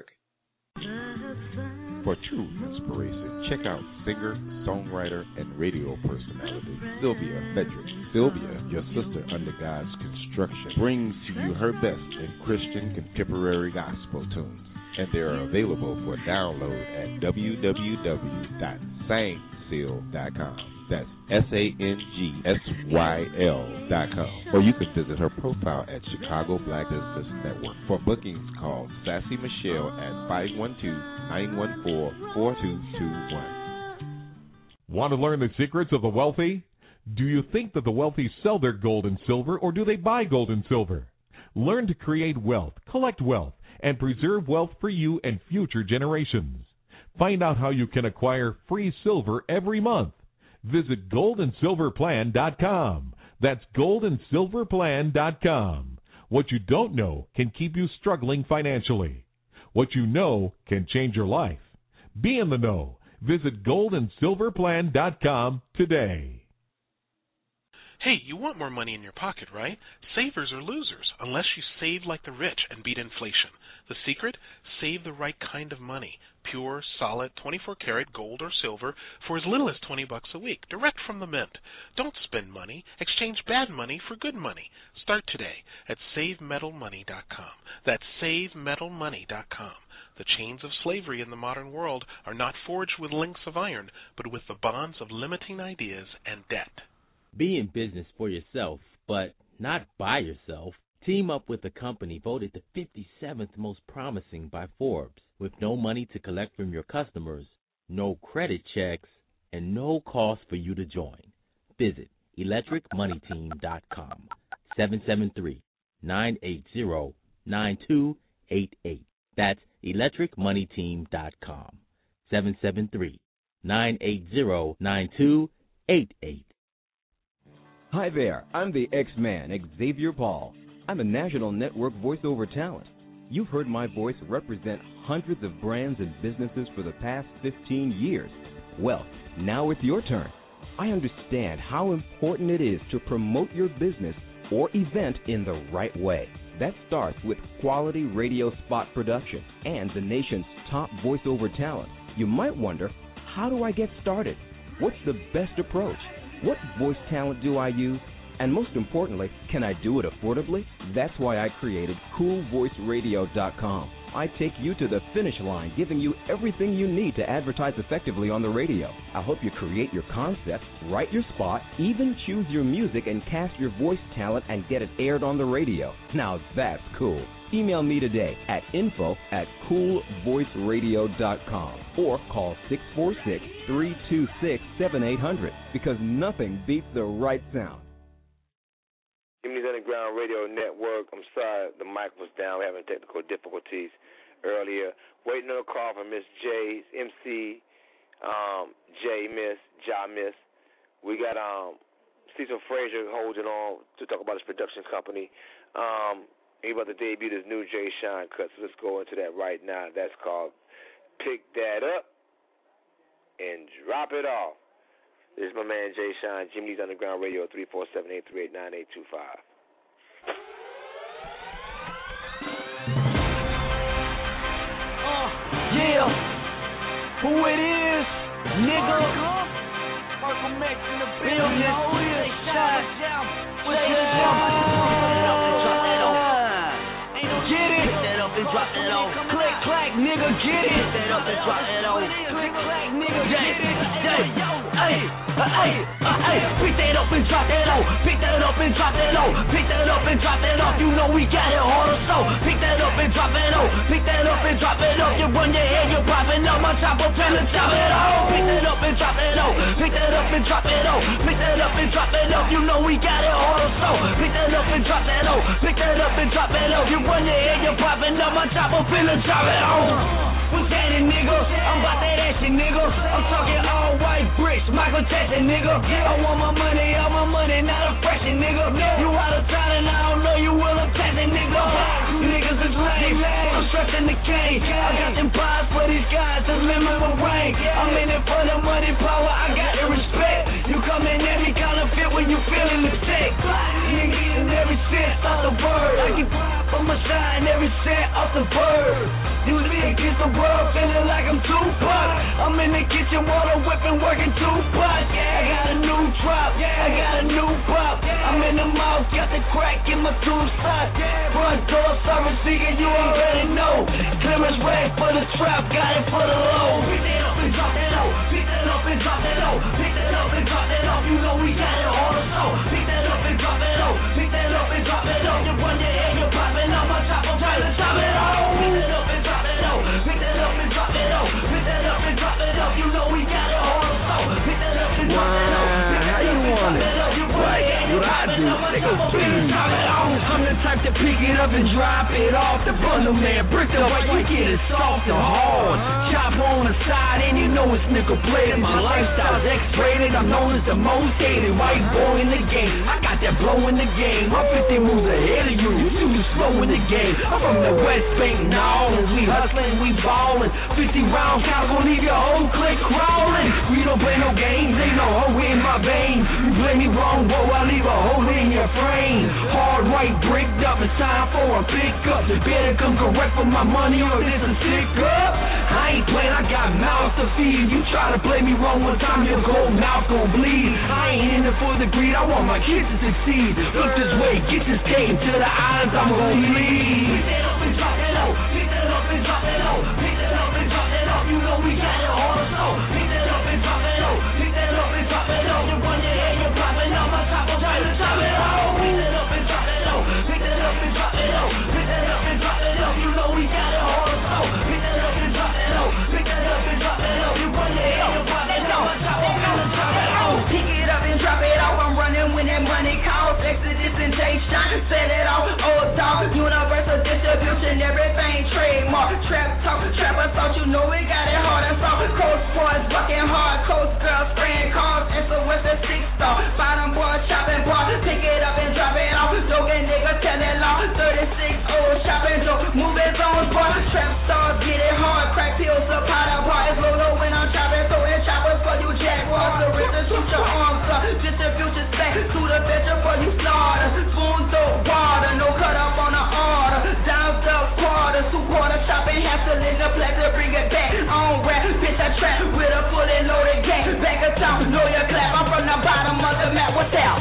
For true inspiration, check out singer, songwriter, and radio personality Sylvia Frederick. Sylvia, your sister under God's construction, brings to you her best in Christian contemporary gospel tunes, and they are available for download at w w w dot sang seal dot com. That's S A N G S Y L dot com. Or you can visit her profile at Chicago Black Business Network. For bookings, call Sassy Michelle at five one two, nine one four, four two two one. Want to learn the secrets of the wealthy? Do you think that the wealthy sell their gold and silver, or do they buy gold and silver? Learn to create wealth, collect wealth, and preserve wealth for you and future generations. Find out how you can acquire free silver every month. Visit gold and silver plan dot com. That's gold and silver plan dot com. What you don't know can keep you struggling financially. What you know can change your life. Be in the know. Visit gold and silver plan dot com today. Hey, you want more money in your pocket, right? Savers are losers, unless you save like the rich and beat inflation. The secret? Save the right kind of money. Pure, solid, twenty-four karat gold or silver for as little as twenty bucks a week, direct from the mint. Don't spend money. Exchange bad money for good money. Start today at save metal money dot com. That's save metal money dot com. The chains of slavery in the modern world are not forged with links of iron, but with the bonds of limiting ideas and debt. Be in business for yourself, but not by yourself. Team up with a company voted the fifty-seventh most promising by Forbes, with no money to collect from your customers, no credit checks, and no cost for you to join. Visit electric money team dot com, seven seven three, nine eight zero, nine two eight eight. That's electric money team dot com, seven seven three, nine eight zero, nine two eight eight. Hi there, I'm the X-Man, Xavier Paul. I'm a national network voiceover talent. You've heard my voice represent hundreds of brands and businesses for the past fifteen years. Well, now it's your turn. I understand how important it is to promote your business or event in the right way. That starts with quality radio spot production and the nation's top voiceover talent. You might wonder, how do I get started? What's the best approach? What voice talent do I use? And most importantly, can I do it affordably? That's why I created cool voice radio dot com. I take you to the finish line, giving you everything you need to advertise effectively on the radio. I'll help you create your concept, write your spot, even choose your music and cast your voice talent and get it aired on the radio. Now that's cool. Email me today at info at cool voice radio dot com or call six four six, three two six, seven eight zero zero because nothing beats the right sound. Jimmy's Underground Radio Network. I'm sorry the mic was down. We're having technical difficulties earlier. Waiting on a call from Miss J, M C, um, J Miss, Ja Miss. We got um, Cecil Frazier holding on to talk about his production company. Um, he's about to debut his new Jay Sean cut, so let's go into that right now. That's called Pick That Up and Drop It Off. This is my man Jay Sean, Jimmy's Underground Radio, three four seven, eight three eight, nine eight two five. Uh, yeah, who it is, nigga? Markham X in the building. Who it is? Shot. What's up? Get it? Pick that up and drop that off. Click, clack, nigga, get it? Pick that up and drop that off. Click, clack, nigga, get it? Hey, hey, hey, pick that up and drop that low. Pick that up and drop that low. Pick that up and drop that off. You know we got it hard or so. Pick that up and drop it low. Pick that up and drop it off. You run your head, you're popping up. My chopper finna chop it off. Pick that up and drop it low. Pick that up and drop it off. Pick that up and drop it off. You know we got it hard or so. Pick that up and drop that low. Pick that up and drop it off. You run your head, you're popping up. My chopper finna chop it off. What's that, nigga? I'm about that action, nigga. I'm talking all white bricks, Michael Jackson, nigga. I want my money, all my money, not a fraction, nigga. You out of town and I don't know you will attack it, nigga. Niggas is lame, I'm stretching the cane. I got them pies for these guys, just limit my rain. I'm in it for the money, power, I got the respect. You come in every counterfeit when you feeling the tech. Nigga getting every cent off the word. I keep on my shine every cent off the bird. You live against the world, feeling like I'm Tupac. I'm in the kitchen, water whipping, working Tupac. I got a new drop, I got a new pop. I'm in the mouth, got the crack in my tube sock. Front door service seeker, you already know. Clearance rag for the trap, got it for the low. Pick that up and drop that low. Pick that up and drop that low. Pick that up and drop that off. You know we got it hard or so. Pick that up and drop it low. Pick that up and drop it low. You run your head, you're popping up. My chopper trying to chop it off. Pick that up and drop it low. Pick that up and drop it off. Pick that up and drop it off. You know we got it hard or so. Pick that up and drop it off. How you want it? Like what I do? They go please drop it off. I'm the type to pick it up and drop it off. The bundle man, brick up while you get it soft and hard. Chop on the side and you know it's nickel plated. My lifestyle's X-rated. I'm known as the most hated white boy in the game. I got that blow in the game. I'm fifty moves ahead of you. You too slow in the game. I'm from the West Bank, New Orleans. We hustling, we ballin'. fifty round count gon' leave your whole clique crawling. We don't play no games, ain't no hoe in my veins. We play me wrong, whoa, I leave a hole in your frame. Hard right bricked up, it's time for a pickup. You better come correct for my money or this a sick up. I ain't playing, I got mouths to feed. You try to play me wrong one time, your gold mouth gon' bleed. I ain't in it for the greed, I want my kids to succeed. Look this way, get this game to the islands I'm gon' lead. Pick that up and drop that low, pick that up and drop that low, pick that up and drop that low. You know we got it all so. Pick that up and drop that low, pick that up and drop that low. You run your head, you're popping on my top, I'm trying to chop it low. Pick that up and drop that low, pick that up and drop that low, pick that up and drop that low. You know we got it all so. Pick that up and drop that low, pick that up and drop that low. You run your head, you're popping on my top, I'm trying to chop it low. Pick it up and drop it off, I'm running when that money calls. Exodus and J-Shot, set it off, old dog, universal distribution, everything trademark. Trap talk, trap assault, you know we got it hard. That's all. Coast boys bucking hard, coast girls spraying cars. S O S a six star, bottom boy chopping bar. Pick it up and drop it off. Dogan nigga tell it law. thirty-six old shopping Joe, moving zones, boy. Trap stars get it hard, crack pills, the powder bar. It's low low when I'm chopping, throwing choppers for you jaguars. The rich to shoot your arms up, distribution back to the bitch for you slaughter. Spoon throw water, no cut up on the order. Down the quarter, two quarter chopping, hassling the black to bring it back. On rap, bitch I trap with a fully loaded gang. Back of town, know your clap. I'm from the bottom of the map. What's out?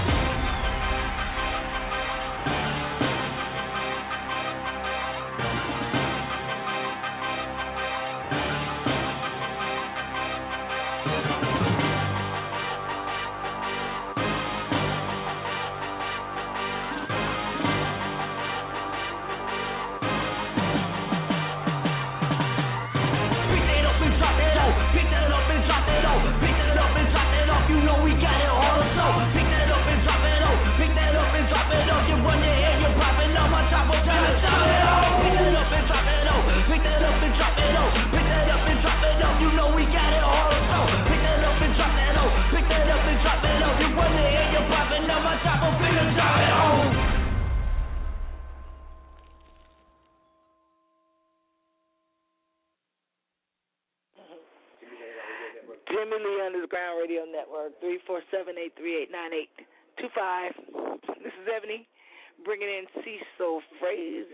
Jimmy Lee Underground Radio Network, three four seven, eight three eight, nine eight two five. This is Ebony, bringing in Cecil Fraze.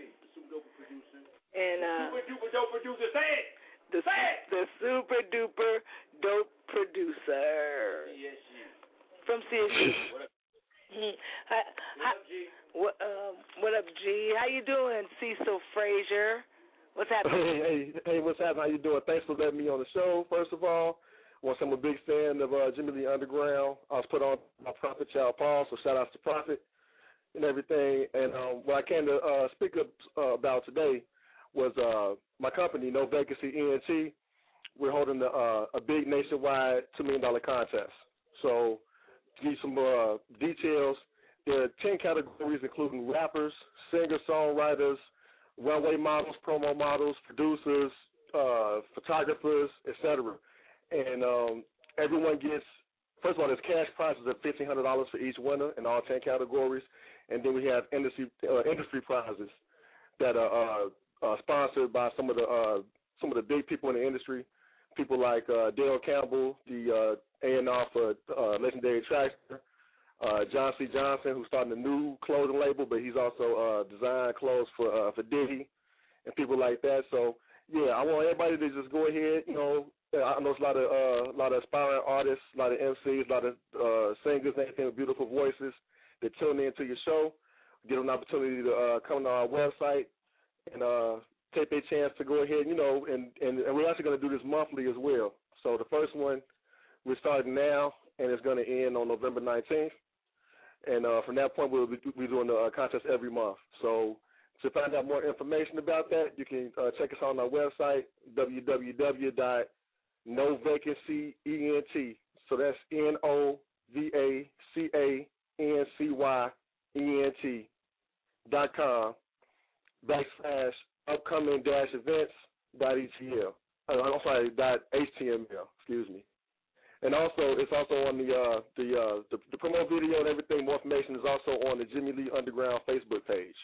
And, uh, super duper dope producer, say it! The, say it! The super duper dope producer. C S U. From C S U. What up? Hi, hi, what up, G? What, um, what up, G? How you doing, Cecil Frazier? What's happening? Hey, hey, hey, what's happening? How you doing? Thanks for letting me on the show, first of all. I want to say I'm a big fan of uh, Jimmy Lee Underground. I was put on by Prophet Child Paul, so shout out to Prophet and everything. And um, what I came to uh, speak up, uh, about today was uh, my company, No Vacancy E N T. We're holding the, uh, a big nationwide two million dollars contest. So to give you some uh, details, there are ten categories, including rappers, singers, songwriters, runway models, promo models, producers, uh, photographers, et cetera. And um, everyone gets, first of all, there's cash prizes of fifteen hundred dollars for each winner in all ten categories. And then we have industry uh, industry prizes that are uh, uh, sponsored by some of the uh, some of the big people in the industry, people like uh, Dale Campbell, the uh, A and R for uh, Legendary Tractor, uh, John C. Johnson, who's starting a new clothing label, but he's also uh, designed clothes for uh, for Diddy and people like that. So, yeah, I want everybody to just go ahead, you know, I know there's a lot of uh, a lot of aspiring artists, a lot of M Cs, a lot of uh, singers, and everything with beautiful voices that tune in to your show, get an opportunity to uh, come to our website and uh, take their chance to go ahead, you know, and, and, and we're actually going to do this monthly as well. So the first one, we're starting now, and it's going to end on November nineteenth. And uh, from that point, we'll be we're doing the uh, contest every month. So to find out more information about that, you can uh, check us on our website, w w w dot no vacancy E N T. So that's N O V A C A N C Y E N T dot com backslash upcoming dash events dot E T L. I'm sorry, dot H T M L, excuse me. And also, it's also on the uh, the, uh, the the promo video and everything. More information is also on the Jimmy Lee Underground Facebook page.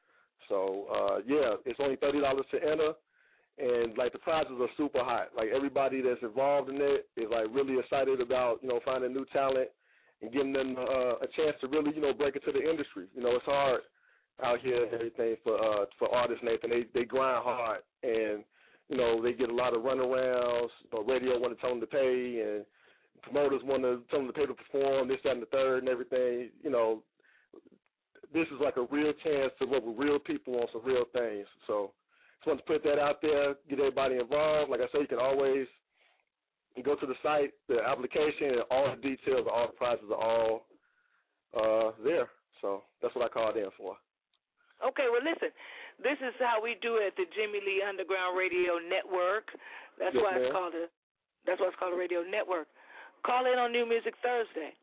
So uh, yeah, it's only thirty dollars to enter, and like the prizes are super hot. Like everybody that's involved in it is like really excited about you know finding new talent and giving them uh, a chance to really, you know, break into the industry. You know, it's hard out here and everything for uh, for artists, Nathan. They they grind hard, and you know they get a lot of runarounds. You know, radio want to tell them to pay, and promoters want to tell them to pay to perform, this, that, and the third, and everything. You know, this is like a real chance to work with real people on some real things. So, just want to put that out there, get everybody involved. Like I said, you can always go to the site, the application, and all the details, all the prices are all uh, there. So that's what I called in for. Okay, well, listen, this is how we do it at the Jimmy Lee Underground Radio Network. That's yes, why ma'am. it's called a, that's why it's called a radio network. Call in on New Music Thursday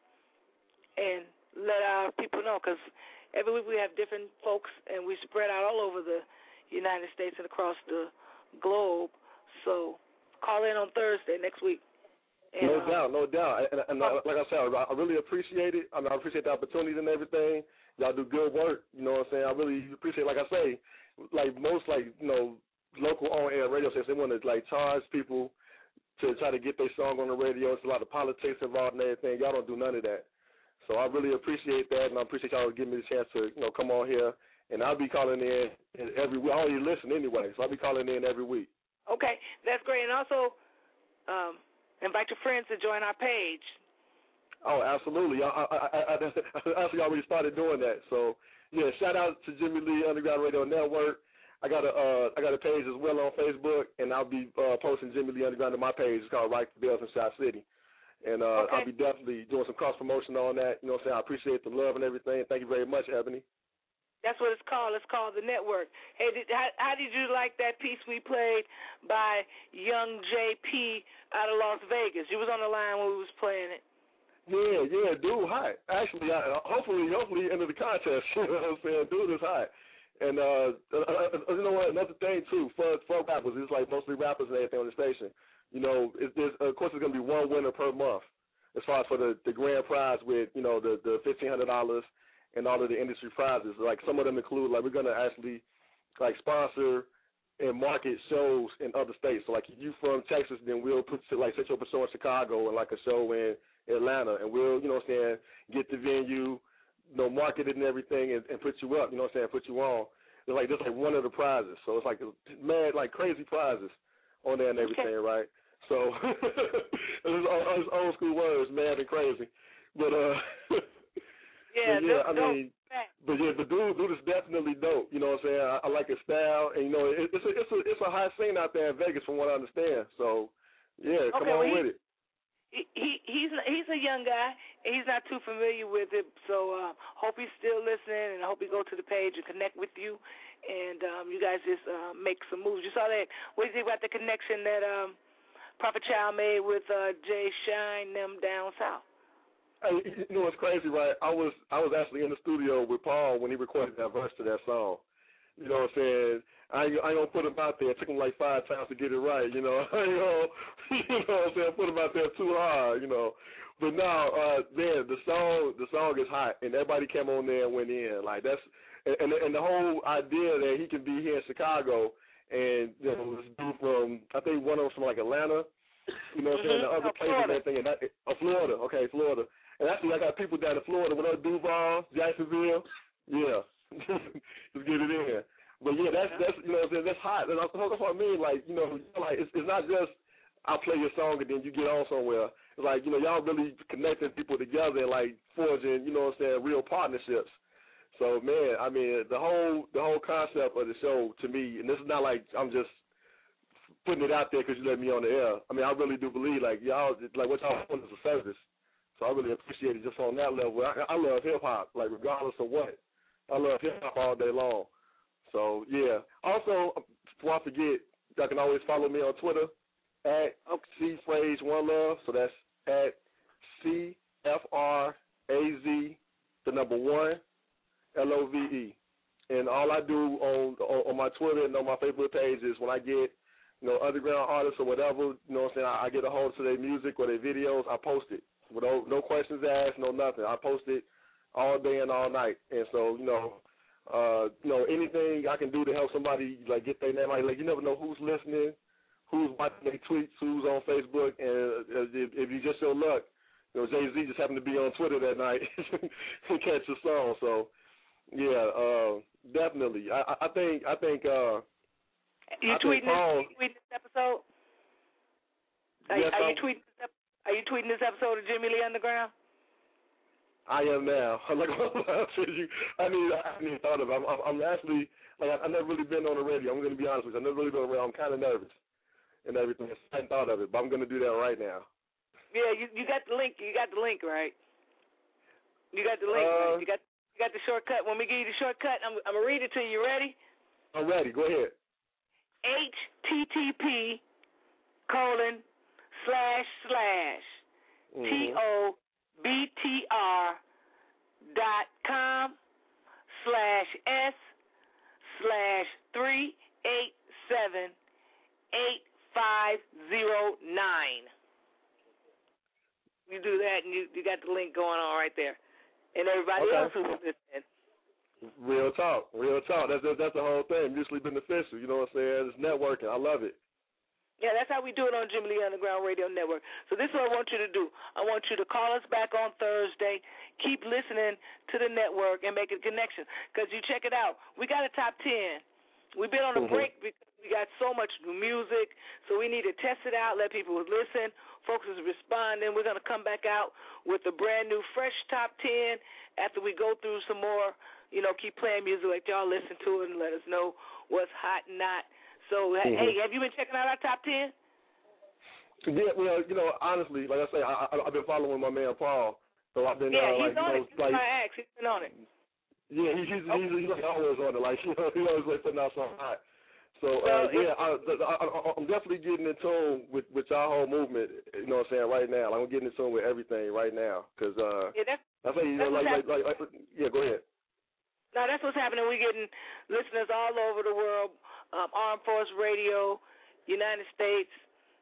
and let our people know, because every week we have different folks, and we spread out all over the United States and across the globe. So call in on Thursday next week. And, no um, doubt, no doubt. And, and uh, like I said, I really appreciate it. I mean, I appreciate the opportunity and everything. Y'all do good work. You know what I'm saying? I really appreciate, like I say, like most, like, you know, local on-air radio stations, they want to, like, charge people to try to get their song on the radio. It's a lot of politics involved and everything. Y'all don't do none of that. So I really appreciate that, and I appreciate y'all giving me the chance to, you know, come on here. And I'll be calling in every week. I already listen anyway, so I'll be calling in every week. Okay, that's great. And also, um, invite your friends to join our page. Oh, absolutely. I, I, I, I actually already started doing that. So, yeah, shout out to Jimmy Lee Underground Radio Network. I got a uh, I got a page as well on Facebook, and I'll be uh, posting Jimmy Lee Underground to my page. It's called Right to Bells in Shot City. And uh, okay. I'll be definitely doing some cross-promotion on that. You know what I'm saying? I appreciate the love and everything. Thank you very much, Ebony. That's what it's called. It's called the network. Hey, did, how, how did you like that piece we played by Young J P out of Las Vegas? You was on the line when we was playing it. Yeah, yeah, dude, hot. Actually, I, hopefully, hopefully, into the contest. You know what I'm saying? Dude is hot. And uh, uh, you know what? Another thing too, for for rappers, it's like mostly rappers and everything on the station. You know, it, there's, of course, there's gonna be one winner per month, as far as for the, the grand prize with you know the the fifteen hundred dollars. And all of the industry prizes. Like some of them include, like we're gonna actually like sponsor and market shows in other states. So like if you from Texas, then we'll put like set you up a show in Chicago and like a show in Atlanta, and we'll you know what I'm saying get the venue, you know, market it and everything, and, and put you up. You know what I'm saying, put you on. It's like that's like one of the prizes. So it's like mad like crazy prizes on there and everything, okay. Right? So it's old school words, mad and crazy, but uh. Yeah, but yeah, I dope. mean, but yeah, the dude, dude is definitely dope. You know what I'm saying? I, I like his style, and you know, it, it's a, it's a, it's a high scene out there in Vegas, from what I understand. So, yeah, come okay, on well, with he, it. He he's he's a young guy. He's not too familiar with it, so uh, hope he's still listening, and I hope he go to the page and connect with you, and um, you guys just uh, make some moves. You saw that? What do you think about the connection that um, Prophet Child made with uh, Jay Shine them down south? Hey, you know what's crazy, right? I was I was actually in the studio with Paul when he recorded that verse to that song. You know what I'm saying? I ain't, I ain't gonna put him out there. It took him like five times to get it right. You know, I ain't gonna, you know what I'm saying? Put him out there too hard. You know, but now, uh, man, the song the song is hot, and everybody came on there and went in. Like that's and and, and the whole idea that he can be here in Chicago, and you know, this dude from I think one of them from like Atlanta. You know what I'm saying? The other places and everything, and that, oh, Florida. Okay, Florida. And actually, I got people down in Florida, with other Duval, Jacksonville. Yeah, just get it in. But yeah, that's that's you know that's hot. That's, that's what I mean. Like you know, like it's, it's not just I play your song and then you get on somewhere. It's like you know y'all really connecting people together and like forging you know what I'm saying real partnerships. So man, I mean the whole the whole concept of the show to me, and this is not like I'm just putting it out there because you let me on the air. I mean I really do believe like y'all like what y'all doing is a service. So I really appreciate it just on that level. I, I love hip-hop, like regardless of what. I love hip-hop all day long. So, yeah. Also, before I forget, y'all can always follow me on Twitter at C Phrase One Love. So that's at C F R A Z, the number one, L O V E. And all I do on, on on my Twitter and on my Facebook page is when I get, you know, underground artists or whatever, you know what I'm saying, I, I get a hold of their music or their videos, I post it. With no, no questions asked, no nothing. I post it all day and all night. And so, you know, uh, you know, anything I can do to help somebody, like, get their name, like, like you never know who's listening, who's watching their tweets, who's on Facebook, and if, if you just your luck, you know, Jay-Z just happened to be on Twitter that night and catch the song. So, yeah, uh, definitely. I, I think I think uh, you I tweeting, think Paul, this, you tweeting this episode? Are, yes, are you tweeting? This, are you tweeting this episode of Jimmy Lee Underground? I am now. Like I said, you, I mean, I haven't even thought of it. I'm, I'm actually like I've never really been on the radio. I'm going to be honest with you. I've never really been on the radio. I'm kind of nervous and everything. I hadn't thought of it, but I'm going to do that right now. Yeah, you you got the link. You got the link, right? You got the link. Uh, right? You got you got the shortcut. When we give you the shortcut, I'm I'm gonna read it to you. You ready? I'm ready. Go ahead. H T T P colon slash slash T O B T R dot com slash S slash three eight seven eight five zero nine. You do that, and you, you got the link going on right there. And everybody Okay. else who's listening. Real talk. Real talk. That's that's the whole thing. Mutually beneficial. You know what I'm saying? It's networking. I love it. Yeah, that's how we do it on Jimmy Lee Underground Radio Network. So this is what I want you to do. I want you to call us back on Thursday. Keep listening to the network and make a connection. Because you check it out. We got a top ten. We've been on a Mm-hmm. break because we got so much new music, so we need to test it out, let people listen. Folks is responding. We're going to come back out with a brand new, fresh top ten after we go through some more, you know, keep playing music like y'all listen to it and let us know what's hot and not. So, Mm-hmm. hey, have you been checking out our top ten? Yeah, well, you know, honestly, like I say, I, I, I've been following my man Paul, so I've been Yeah, uh, he's like, on you know, it. He's like, my ex. He's been on it. yeah, he's he's, he's, he's like always on it, like you know, he always like putting out something hot. So, So uh, it- yeah, I, I, I, I'm definitely getting in tune with with our whole movement. You know what I'm saying? Right now, like, I'm getting in tune with everything right now, cause uh, Yeah, that's, I think you know, that's like, what's like, like, like, yeah, go ahead. No, that's what's happening. We're getting listeners all over the world, um, Armed Force Radio, United States,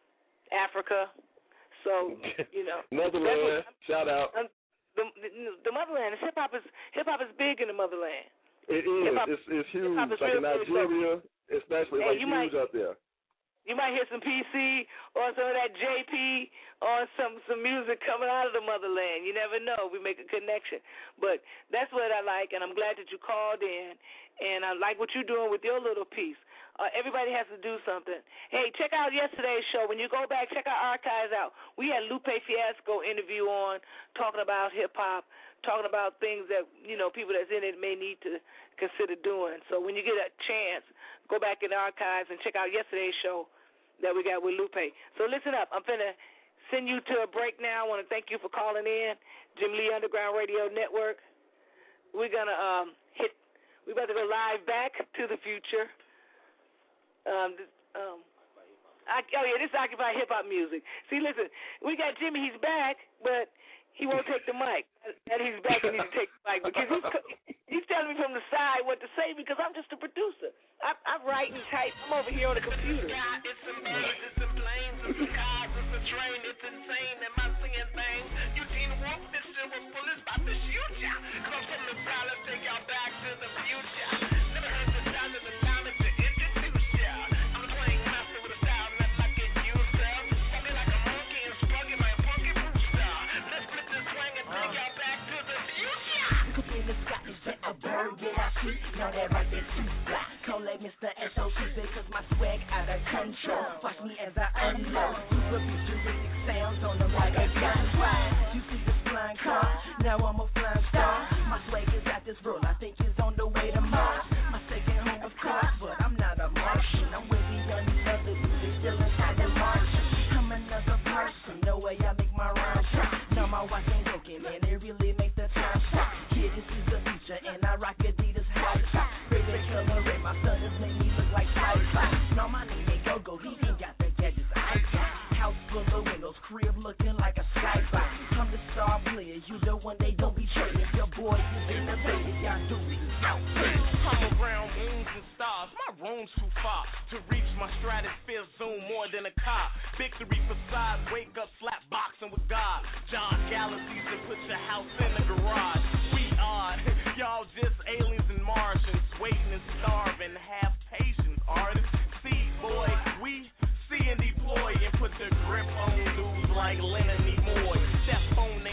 Africa. So, you know. Motherland, shout out. Um, the, the, the motherland, hip hop is hip hop is big in the motherland. It is. Hip-hop- It's, it's huge. hip-hop is Like in real big, so- Nigeria, especially, Hey, like you huge might- up there. You might hear some P C or some of that J P or some some music coming out of the motherland. You never know. We make a connection. But that's what I like, and I'm glad that you called in, and I like what you're doing with your little piece. Uh, everybody has to do something. Hey, check out yesterday's show. When you go back, check our archives out. We had Lupe Fiasco interview on, talking about hip-hop, talking about things that, you know, people that's in it may need to consider doing. So when you get a chance, go back in the archives and check out yesterday's show that we got with Lupe. So listen up. I'm finna send you to a break now. I want to thank you for calling in, Jim Lee Underground Radio Network. We're gonna um, hit. We about to go live back to the future. Um, this, um, I, oh yeah, this is Occupy Hip Hop Music. See, listen, we got Jimmy. He's back, but he won't take the mic. And he's back and he needs to take the mic because he's he's telling me from the side what to say because I'm just a producer. I, I write and type. I'm over here on the computer. It's some birds, it's some planes, it's some cars, it's a train, it's insane. Am I seeing things? Eugene Wolf, this shit was police about to shoot ya. Come from the palace, take y'all back to the future. Never heard the sound of the time to introduce ya. I'm the playing master with a style, not like it used to. Fucking like a monkey and sprugging my funky booster. Let's flip this swing and take y'all back to the future. Could be the sky, is that a bird that I see? Now that right there too fly. Don't let Mister S O C because my swag out of control. Watch me as I unload. Super futuristic sounds on them like a gunfire. You see this flying car? Now I'm a flying star. My swag is out this world. I think it's on the way to Mars. My second home of course, but I'm not a Martian. I'm with the another dude still inside the Martian. I'm another person. No way I make my rhymes. Now my watch ain't broken, man. It really make the time stop. Yeah, this is the future, and I rock Adidas high top. Favorite color red, my son just made me look like Spike. Now my name ain't Go-Go, he ain't got the gadgets I got. House full of windows, crib looking like a skybox. I'm the star player, you the one they don't be trading. Your boy is innovative, y'all do this out. I'm around moons and stars, my room's too far to reach my stratosphere zoom more than a car. Victory facade, wake up, slap boxing with God. John Galaxies and put your house in the garage. We are, y'all just aliens and Martians, waiting and starving, half Haitians, artists. See, boy, we see and deploy and put the grip on dudes like Leonard Nimoy. Step on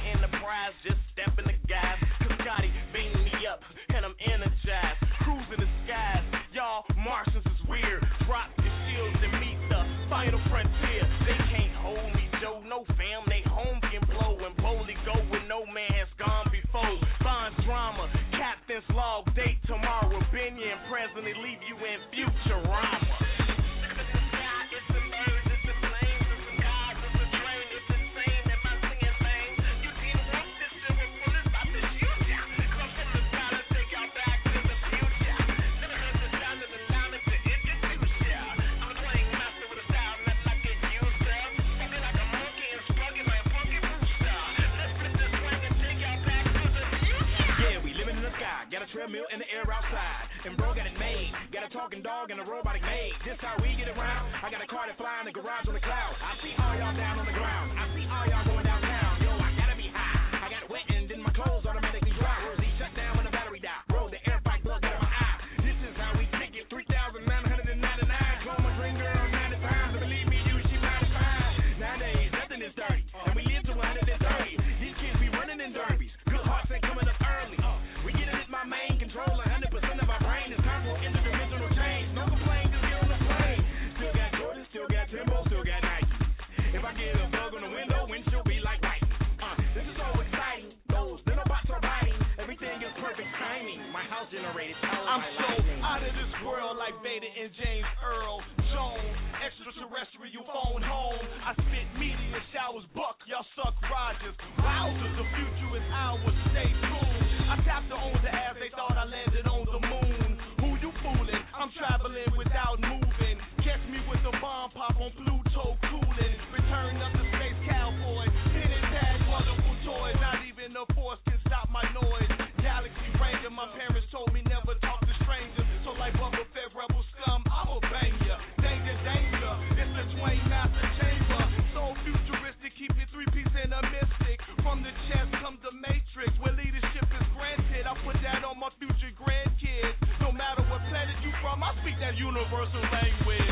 treadmill in the air outside. And bro got it made. Got a talking dog and a robotic maid. This how we get around. I got a car that fly in the garage on the clouds. I see all y'all down on the ground. I see all y'all going downtown. Yo, I gotta be high. I got it wet and then my clothes automatically dry. Rosie shut down when the battery died. Bro, the air bike plug out of my eye. This is how we take it. three thousand nine hundred ninety-nine. Call my dream girl ninety times. And believe me, you, she mighty fine. Nowadays, nothing is dirty. And we live to one hundred thirty. These kids be running in derbies. Good hearts ain't coming up early. We get it at my main control. one hundred percent of our brain is time for interdimensional change. No complaint, just get on the plane. Still got Jordan, still got Timbo, still got Nike. If I get a bug on the window, windshield be like white. Uh, this is so exciting. Those little bots are biting. Everything is perfect timing. My house generated power. I'm so out of this world like Vader and James Earl Jones. Extraterrestrial phone home. I spit media showers, buck, y'all suck Rogers. Wowzers, the future is ours, stay tuned. I tapped the owns the ass, they thought I landed on the moon. Who you fooling? I'm traveling without moving. Catch me with the bomb pop on Pluto cooling. Return of the space cowboy. Pin and tag, wonderful toys. Not even the force can stop my noise. Galaxy Ranger, my parents told me never talk to strangers. So like Bubba Fett, rebel scum, I'ma bang ya. Danger, danger, it's the Twain Master Chamber. So futuristic, keep it three piece in a mystic. From the chest comes the matrix, where leadership is granted. I put that on my future grandkids. No matter what planet you from, I speak that universal language.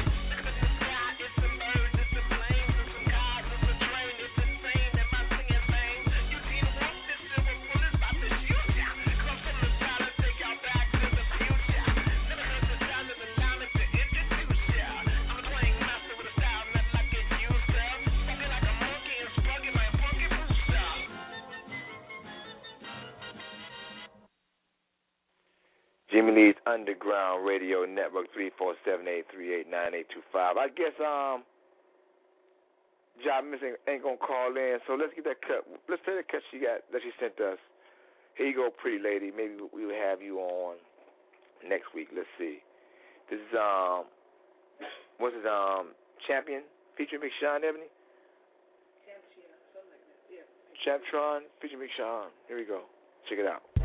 Jimmy Lee's Underground Radio Network, three four seven, eight three eight, nine eight two five. I guess um, Job Missing ain't going to call in, so let's get that cut. Let's play the cut she got that she sent us. Here you go, pretty lady. Maybe we will have you on next week. Let's see. This is, um, what's it, um, Champion featuring Big Sean, Ebony? Champion, something like that, yeah. Champtron featuring Big Sean. Here we go. Check it out.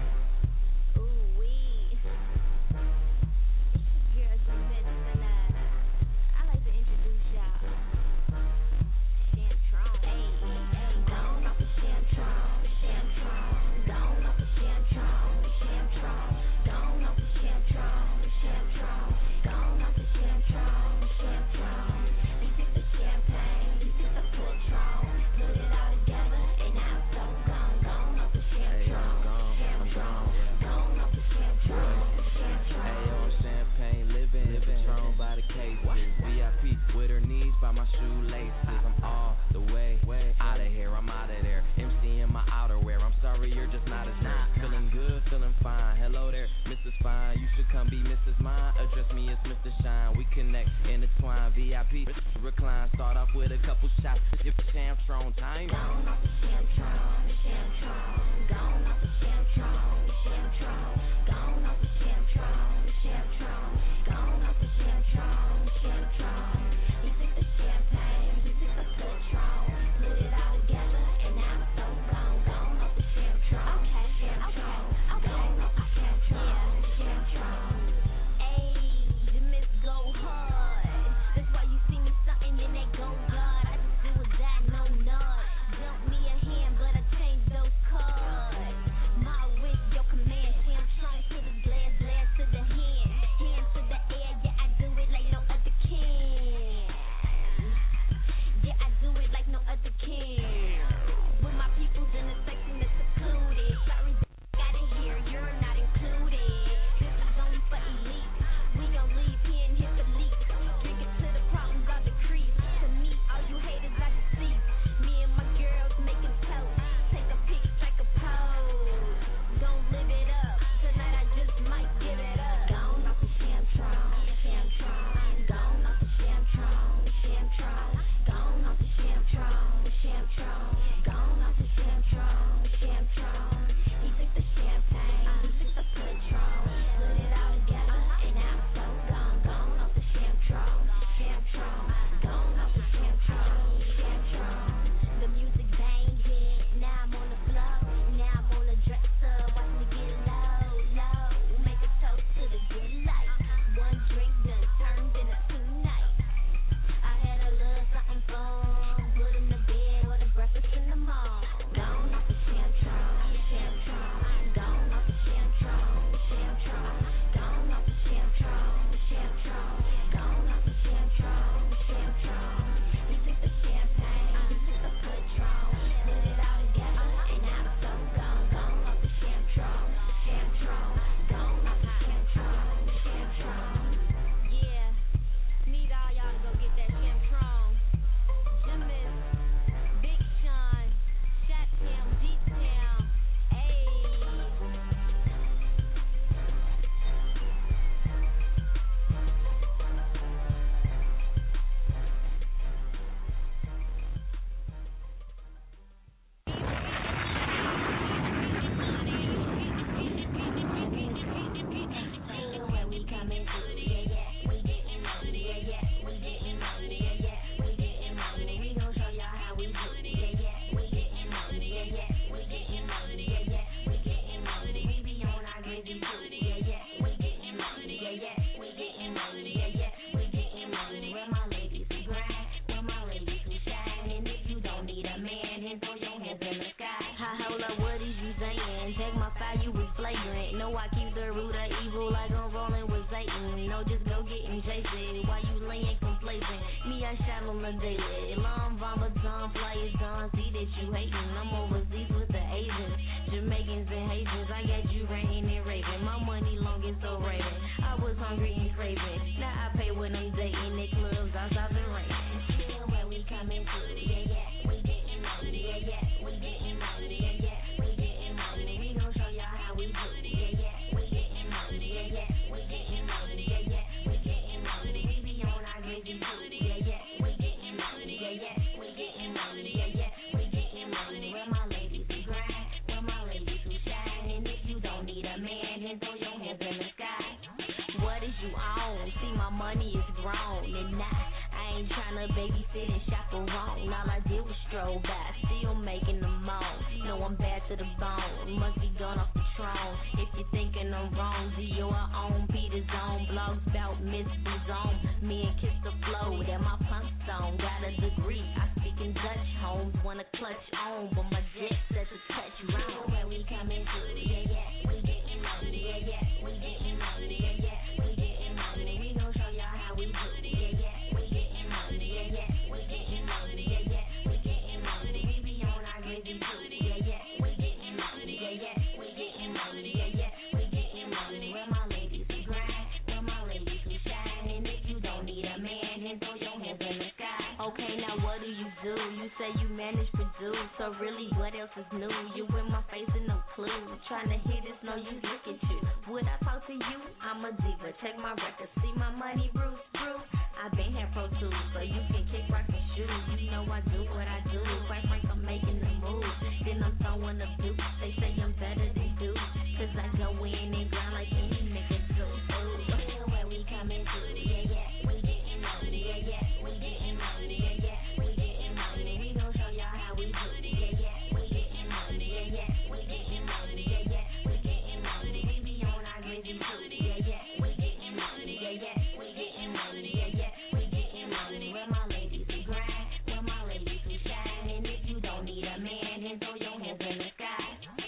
Ha, hold up, what is you saying? Check my file, you was flagrant. No, I keep the root of evil like I'm rolling with Satan. No, just go getting chasing. Why you laying complacent? Me, I shot on the daily. Long vomit, done, flyers done. See that you hating. I'm overseas with the Asians, Jamaicans and Haitians. I got you ranting and raving. My money long and so raving. I was hungry and craving. Now I pay when I'm dating. The clubs outside the rain. Still where we coming to, yeah, yeah. We getting money, yeah, yeah. We getting money, yeah, yeah. We getting money. We gon' show y'all how we do, yeah, yeah. We getting money, yeah, yeah. We getting money, yeah, yeah. We getting money. We be on our crazy too, yeah, yeah. We getting money, yeah, yeah. We getting money, yeah, yeah. We getting money. Where my ladies who grind, where my ladies who shine. And if you don't need a man, then throw your hands in the sky. What is you on? See, my money is grown, and now I ain't tryna babysit and chaperone. All I did was stroll by, still making the moan. No, I'm bad to the bone, must be gone off the throne. If you're thinking I'm wrong, do your own Peter's own blogs about Mister Zone. Me and Kiss the Flow, that my punk song. Got a degree, I speak in Dutch. Homes wanna clutch on, but my jet set to touch round. Where we coming to, yeah, yeah. We getting money, yeah, yeah. We getting money, yeah, yeah. We getting money. We gon' show y'all how we do, yeah, yeah. We getting money, yeah, yeah. We getting money, yeah, yeah. We getting money. We be on our crazy too, yeah, yeah. We getting money, yeah, yeah. We getting money, yeah, yeah. We getting money. Where my ladies who grind, where my ladies who shine. And if you don't need a man, then throw your hands in the sky. Okay, now what do you do? You say you manage to do, so really what else is new? You in my face and no clue. Trying to hit this, no use, look at you. Would I talk to you? I'm a diva, check my record, see my money, Bruce, Bruce. I been had Pro Tools, so you can kick, rock, and shoot. You know I do what I do. Quite frank, I'm making the move. Then I'm throwing a deuce. They say I'm better than Duke, cause I go in and grind like any nigga do. Ooh, where we coming to, yeah, yeah. We getting money, yeah, yeah. We getting money, yeah, yeah. We getting money. We gon' show y'all how we do, yeah, yeah. We getting money, yeah, yeah. We getting money, yeah, yeah. We getting money. We be on our crazy too, yeah, yeah. We getting money, yeah, yeah. We getting money, yeah, yeah. We getting money. Where my ladies who grind, where my ladies who shine. And if you don't need a man, then throw your hands in the sky.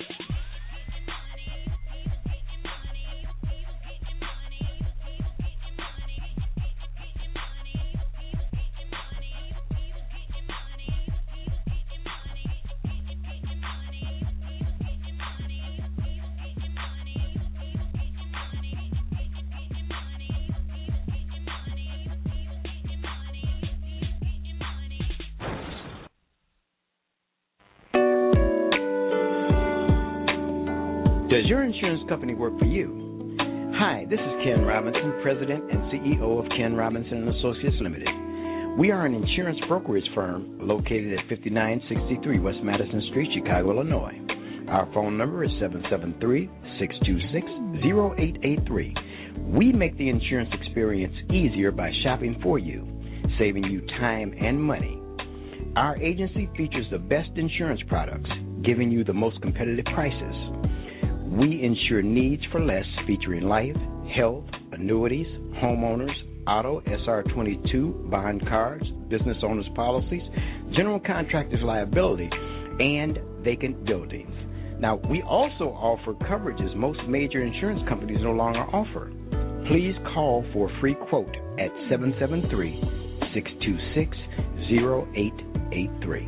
Does your insurance company work for you? Hi, this is Ken Robinson, President and C E O of Ken Robinson and Associates Limited. We are an insurance brokerage firm located at fifty-nine sixty-three West Madison Street, Chicago, Illinois. Our phone number is seven seven three, six two six, zero eight eight three. We make the insurance experience easier by shopping for you, saving you time and money. Our agency features the best insurance products, giving you the most competitive prices. We insure needs for less, featuring life, health, annuities, homeowners, auto, S R twenty-two, bond cards, business owners policies, general contractors liability, and vacant buildings. Now, we also offer coverages most major insurance companies no longer offer. Please call for a free quote at seven seven three, six two six, zero eight eight three.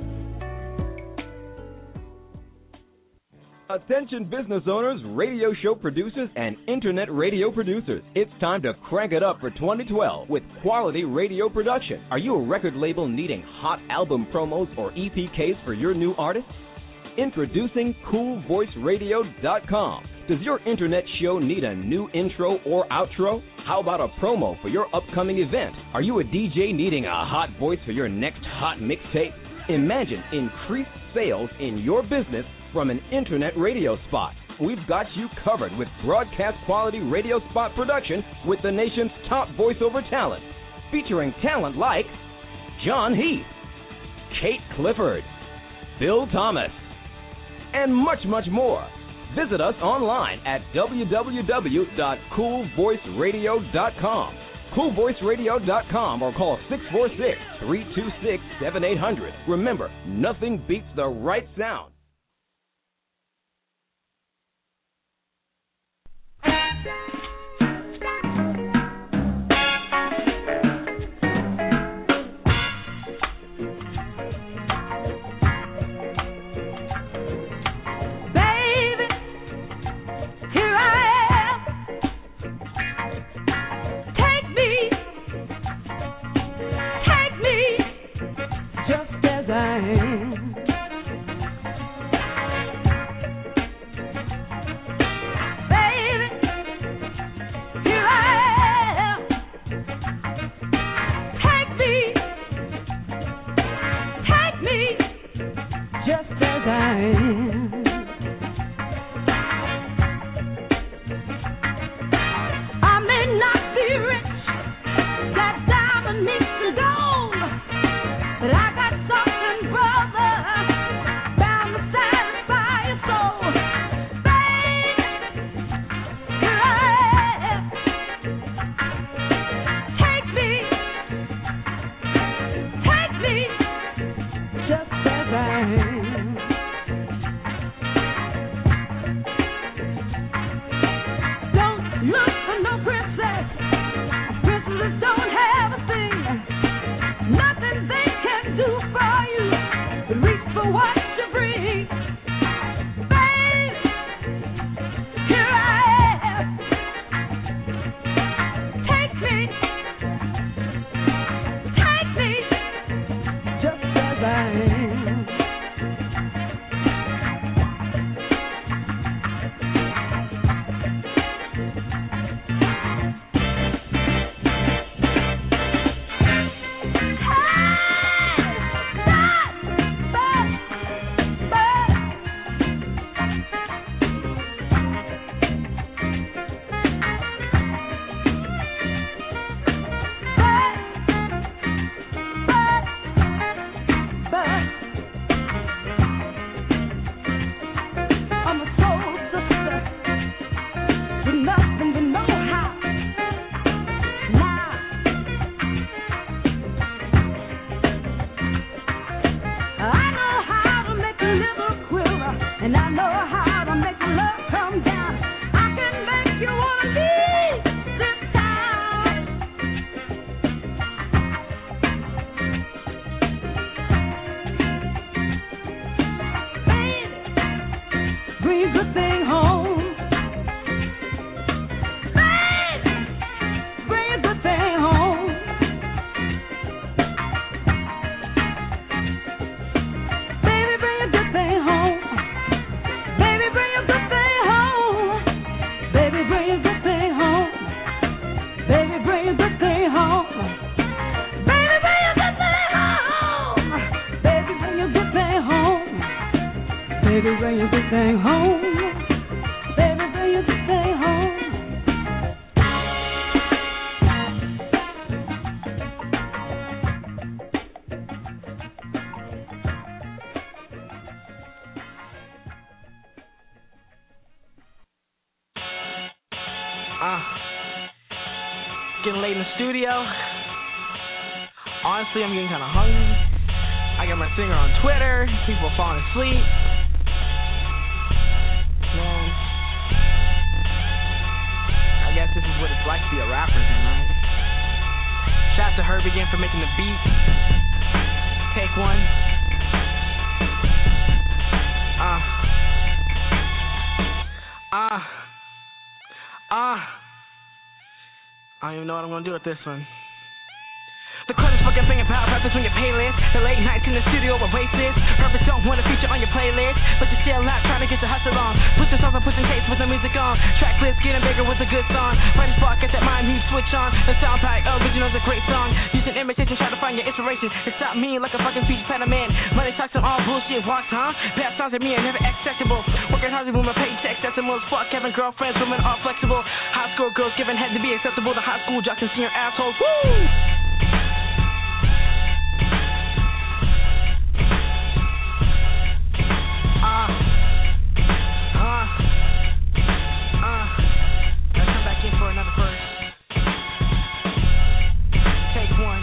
Attention business owners, radio show producers, and internet radio producers. It's time to crank it up for twenty twelve with quality radio production. Are you a record label needing hot album promos or E P Ks for your new artist? Introducing cool voice radio dot com. Does your internet show need a new intro or outro? How about a promo for your upcoming event? Are you a D J needing a hot voice for your next hot mixtape? Imagine increased sales in your business from an internet radio spot. We've got you covered with broadcast quality radio spot production with the nation's top voiceover talent, featuring talent like John Heath, Kate Clifford, Bill Thomas, and much, much more. Visit us online at w w w dot cool voice radio dot com, cool voice radio dot com, or call six four six, three two six, seven eight zero zero. Remember, nothing beats the right sound. Getting late in the studio. Honestly, I'm getting kind of hungry. I got my singer on Twitter. People are falling asleep. Man, I guess this is what it's like to be a rapper, then, right? Shout out to Herb again for making the beat. Take one. Ah. Ah. Ah. I don't even know what I'm gonna do with this one. The cleanest fucking thing about rappers on your playlist. The late nights in the studio with races. Rappers don't wanna feature on your playlist, but you're still out trying to get your hustle on. Put the songs on, pushing tapes with the music on. Track list getting bigger with a good song. Writing spark, get that mind heat switch on. The sound pack original's a great song. Using imitation, try to find your inspiration. It's not me like a fucking speech pediment. Money talks on all bullshit walks, huh? Bad sounds at me are never acceptable. Working hard to move my paycheck decimals. Fuck having girlfriends, women are flexible. High school girls giving head to be acceptable. The high school jocks and senior assholes. Woo! Ah, ah, ah. Let's come back in for another verse. Take one.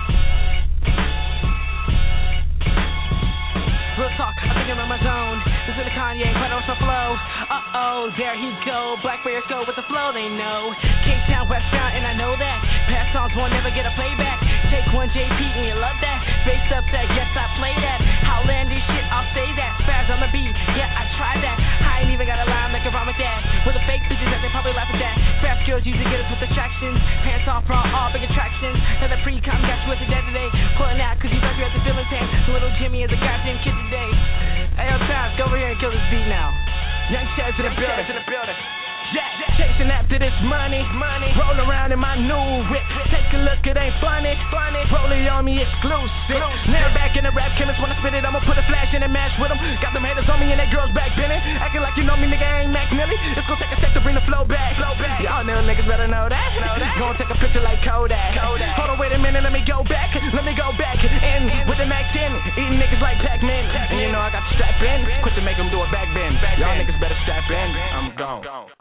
Real talk, I think I'm in my zone. The Listen to Kanye, put on some flow. Uh-oh, there he go. Black Bears go with the flow, they know. Cape Town, West Town, and I know that. Past songs won't never get a playback. Take one, J P, and you love that. Face up that, yes, I play that. Outlandish shit, I'll say that. Spaz on the beat, yeah, I tried that. I ain't even got a line that can rhyme with that. With the fake bitches that they probably laugh at that. Fast girls usually get us with distractions. Pants off, bra, all big attractions. And the pre-com got you at the dead today. Pulling out, cause you thought you had the feeling tank. Little Jimmy is a goddamn kid today. Hey, yo, Taz, go over here and kill this beat now. Young Chaz in the building. In the building. Yeah, chasing after this money, money. Roll around in my new whip. Take a look, it ain't funny, funny. Rolling on me exclusive. Now back in the rap chemist, when I spit it, I'ma put a flash in and match with them. Got them haters on me and that girls back bending. Acting like you know me, nigga, I ain't Mac Millie. It's gonna take a sec to bring the flow back. Flow back. Y'all little niggas better know that. Know that. Gonna take a picture like Kodak. Kodak. Hold on, wait a minute, let me go back. Let me go back. In with the Mac ten. Eating niggas like Pac-Man. And you know I got the strap in. Quit to make them do a back bend. Y'all niggas better strap in. I'm gone.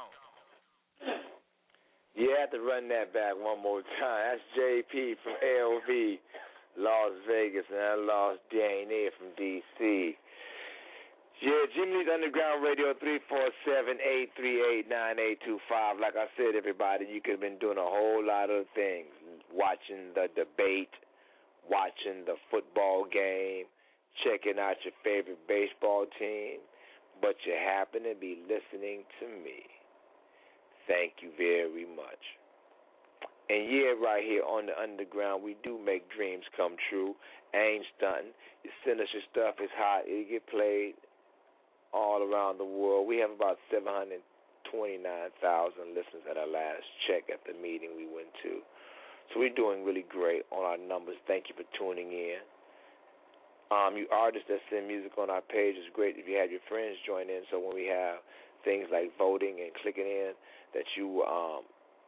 You have to run that back one more time. That's J P from L V, Las Vegas, and I lost Dane here from D C. Yeah, Jimmy Lee's Underground Radio, three four seven, eight three eight, nine eight two five. Like I said, everybody, you could have been doing a whole lot of things. Watching the debate, watching the football game, checking out your favorite baseball team, but you happen to be listening to me. Thank you very much. And yeah, right here on the Underground, we do make dreams come true. I ain't stunting. You send us your stuff, it's hot. It get played all around the world. We have about seven hundred twenty-nine thousand listeners at our last check at the meeting we went to. So we're doing really great on our numbers. Thank you for tuning in. Um, you artists that send music on our page, it's great if you have your friends join in. So when we have things like voting and clicking in, that you um,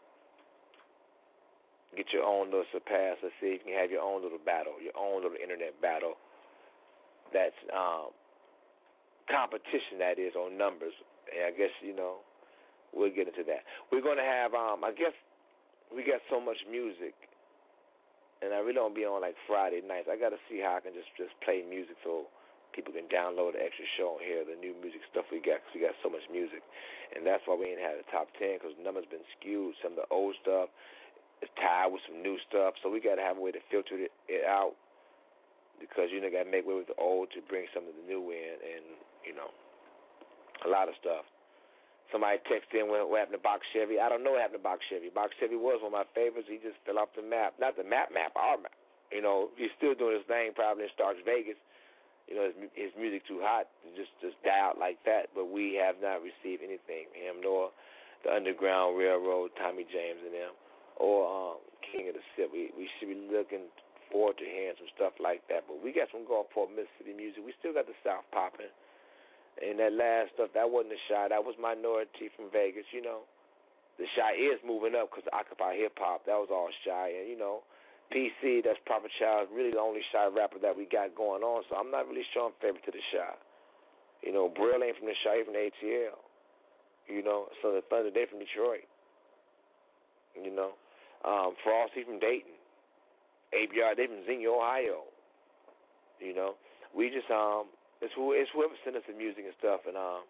get your own little surpass. Let's see if you can have your own little battle, your own little internet battle. That's um, competition, that is, on numbers. And I guess, you know, we'll get into that. We're going to have, um, I guess, we got so much music, and I really don't be on like Friday nights. I got to see how I can just, just play music so people can download the extra show and hear the new music stuff we got, because we got so much music. And that's why we ain't had a top ten, because the numbers been skewed. Some of the old stuff is tied with some new stuff, so we got to have a way to filter it, it out, because you know got to make way with the old to bring some of the new in, and you know a lot of stuff. Somebody texted in what happened to Box Chevy. I don't know what happened to Box Chevy. Box Chevy was one of my favorites. He just fell off the map. Not the map map, our map. You know, he's still doing his thing probably in Starks Vegas. You know, his, his music too hot to just, just die out like that. But we have not received anything, him nor the Underground Railroad, Tommy James and them, or um, King of the Sip. We, we should be looking forward to hearing some stuff like that. But we got some Gulfport, Mississippi music. We still got the South popping. And that last stuff, that wasn't the Shy. That was Minority from Vegas, you know. The Shy is moving up because Occupy Hip Hop. That was all Shy. And, you know, P C, that's Proper Child, really the only Shy rapper that we got going on. So I'm not really showing favor to the Shy. You know, Brill ain't from the Shy, he's from the A T L. You know, so the Thunder, they from Detroit. You know, um, Frost, he from Dayton. A B R, they from Xenia, Ohio. You know, we just, um, It's, who, it's whoever sent us the music and stuff, and um,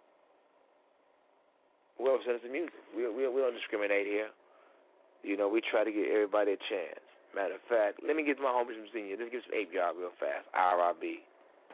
whoever sent us the music. We, we we don't discriminate here. You know, we try to give everybody a chance. Matter of fact, let me get to my homies from Senior. Let's get some A B R real fast. R I B.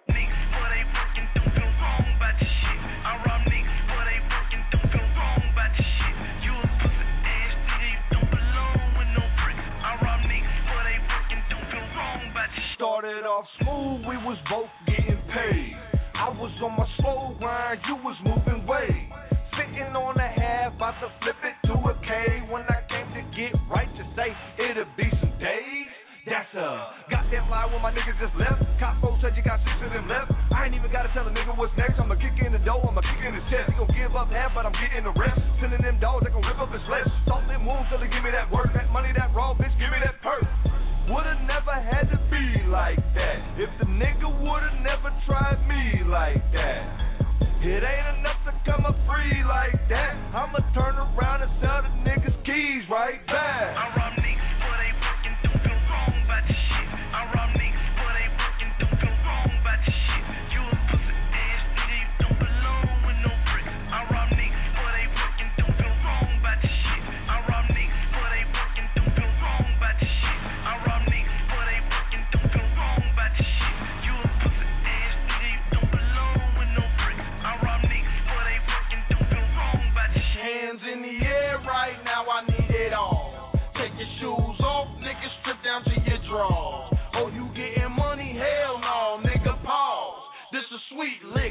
Started off smooth, we was both getting paid. I was on my slow grind, you was moving way. Sitting on a half, about to flip it to a K. When I came to get right to say, it'll be some days. That's a goddamn lie when my niggas just left. Capo said you got six of them left. I ain't even gotta tell a nigga what's next. I'ma kick in the door, I'ma kick in his chest. He gon' give up half, but I'm getting the rest. Sending them dogs, they gon' rip up his flesh. Salt them wounds till they give me that work. That money, that raw, bitch, give me that perk. Would've never had to be like that. If the nigga would've never tried me like that. It ain't enough to come up free like that. I'ma turn around and sell the niggas keys right back. I rob niggas for they working, don't feel wrong about your shit. I rob niggas for they working, don't feel wrong about your shit. You a pussy ass nigga, you don't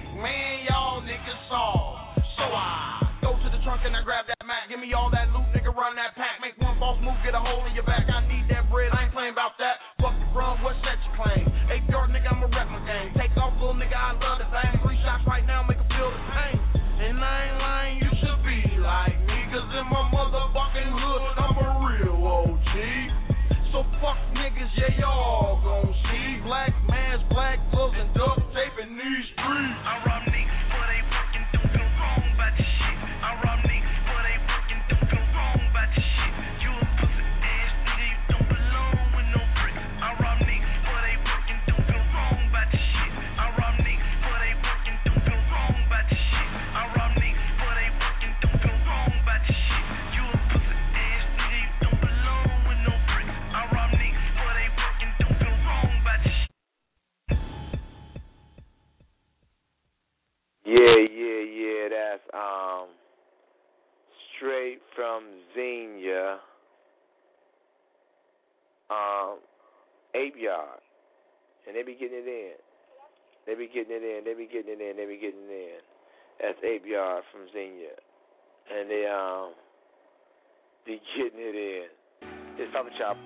man, y'all niggas soft. So I go to the trunk and I grab that Mac. Give me all that loot, nigga, run that pack. Make one false move, get a hole in your back. I need that bread, I ain't playing about that. Fuck the rum, what's that you claim? Eight yard nigga, I'ma rep my game. Take off, little nigga, I love the thing. Three shots right now, make him feel the pain. And I ain't lying, you should be like me. Cause in my motherfucking hood, I'm a real O G. So fuck niggas, yeah, y'all gon' see. Black mask, black gloves, and duct tape in these streets. I rob niggas for they working, don't feel wrong about your shit. I rob niggas for they working, don't feel wrong about your shit. You a pussy ass nigga, you don't belong with no bricks. I rob niggas for they working, don't feel wrong about your shit. I rob niggas for they working, don't feel wrong about your shit. I rob niggas for they working, don't feel wrong about your shit. You a pussy ass nigga, you don't belong with no bricks. I rob niggas for they working, don't feel wrong about your shit. Yeah, yeah, yeah. That's um straight from Xenia, um, Ape Yard, and they be getting it in. They be getting it in. They be getting it in. They be getting it in. That's Ape Yard from Xenia, and they um be getting it in. It's Papa Chop.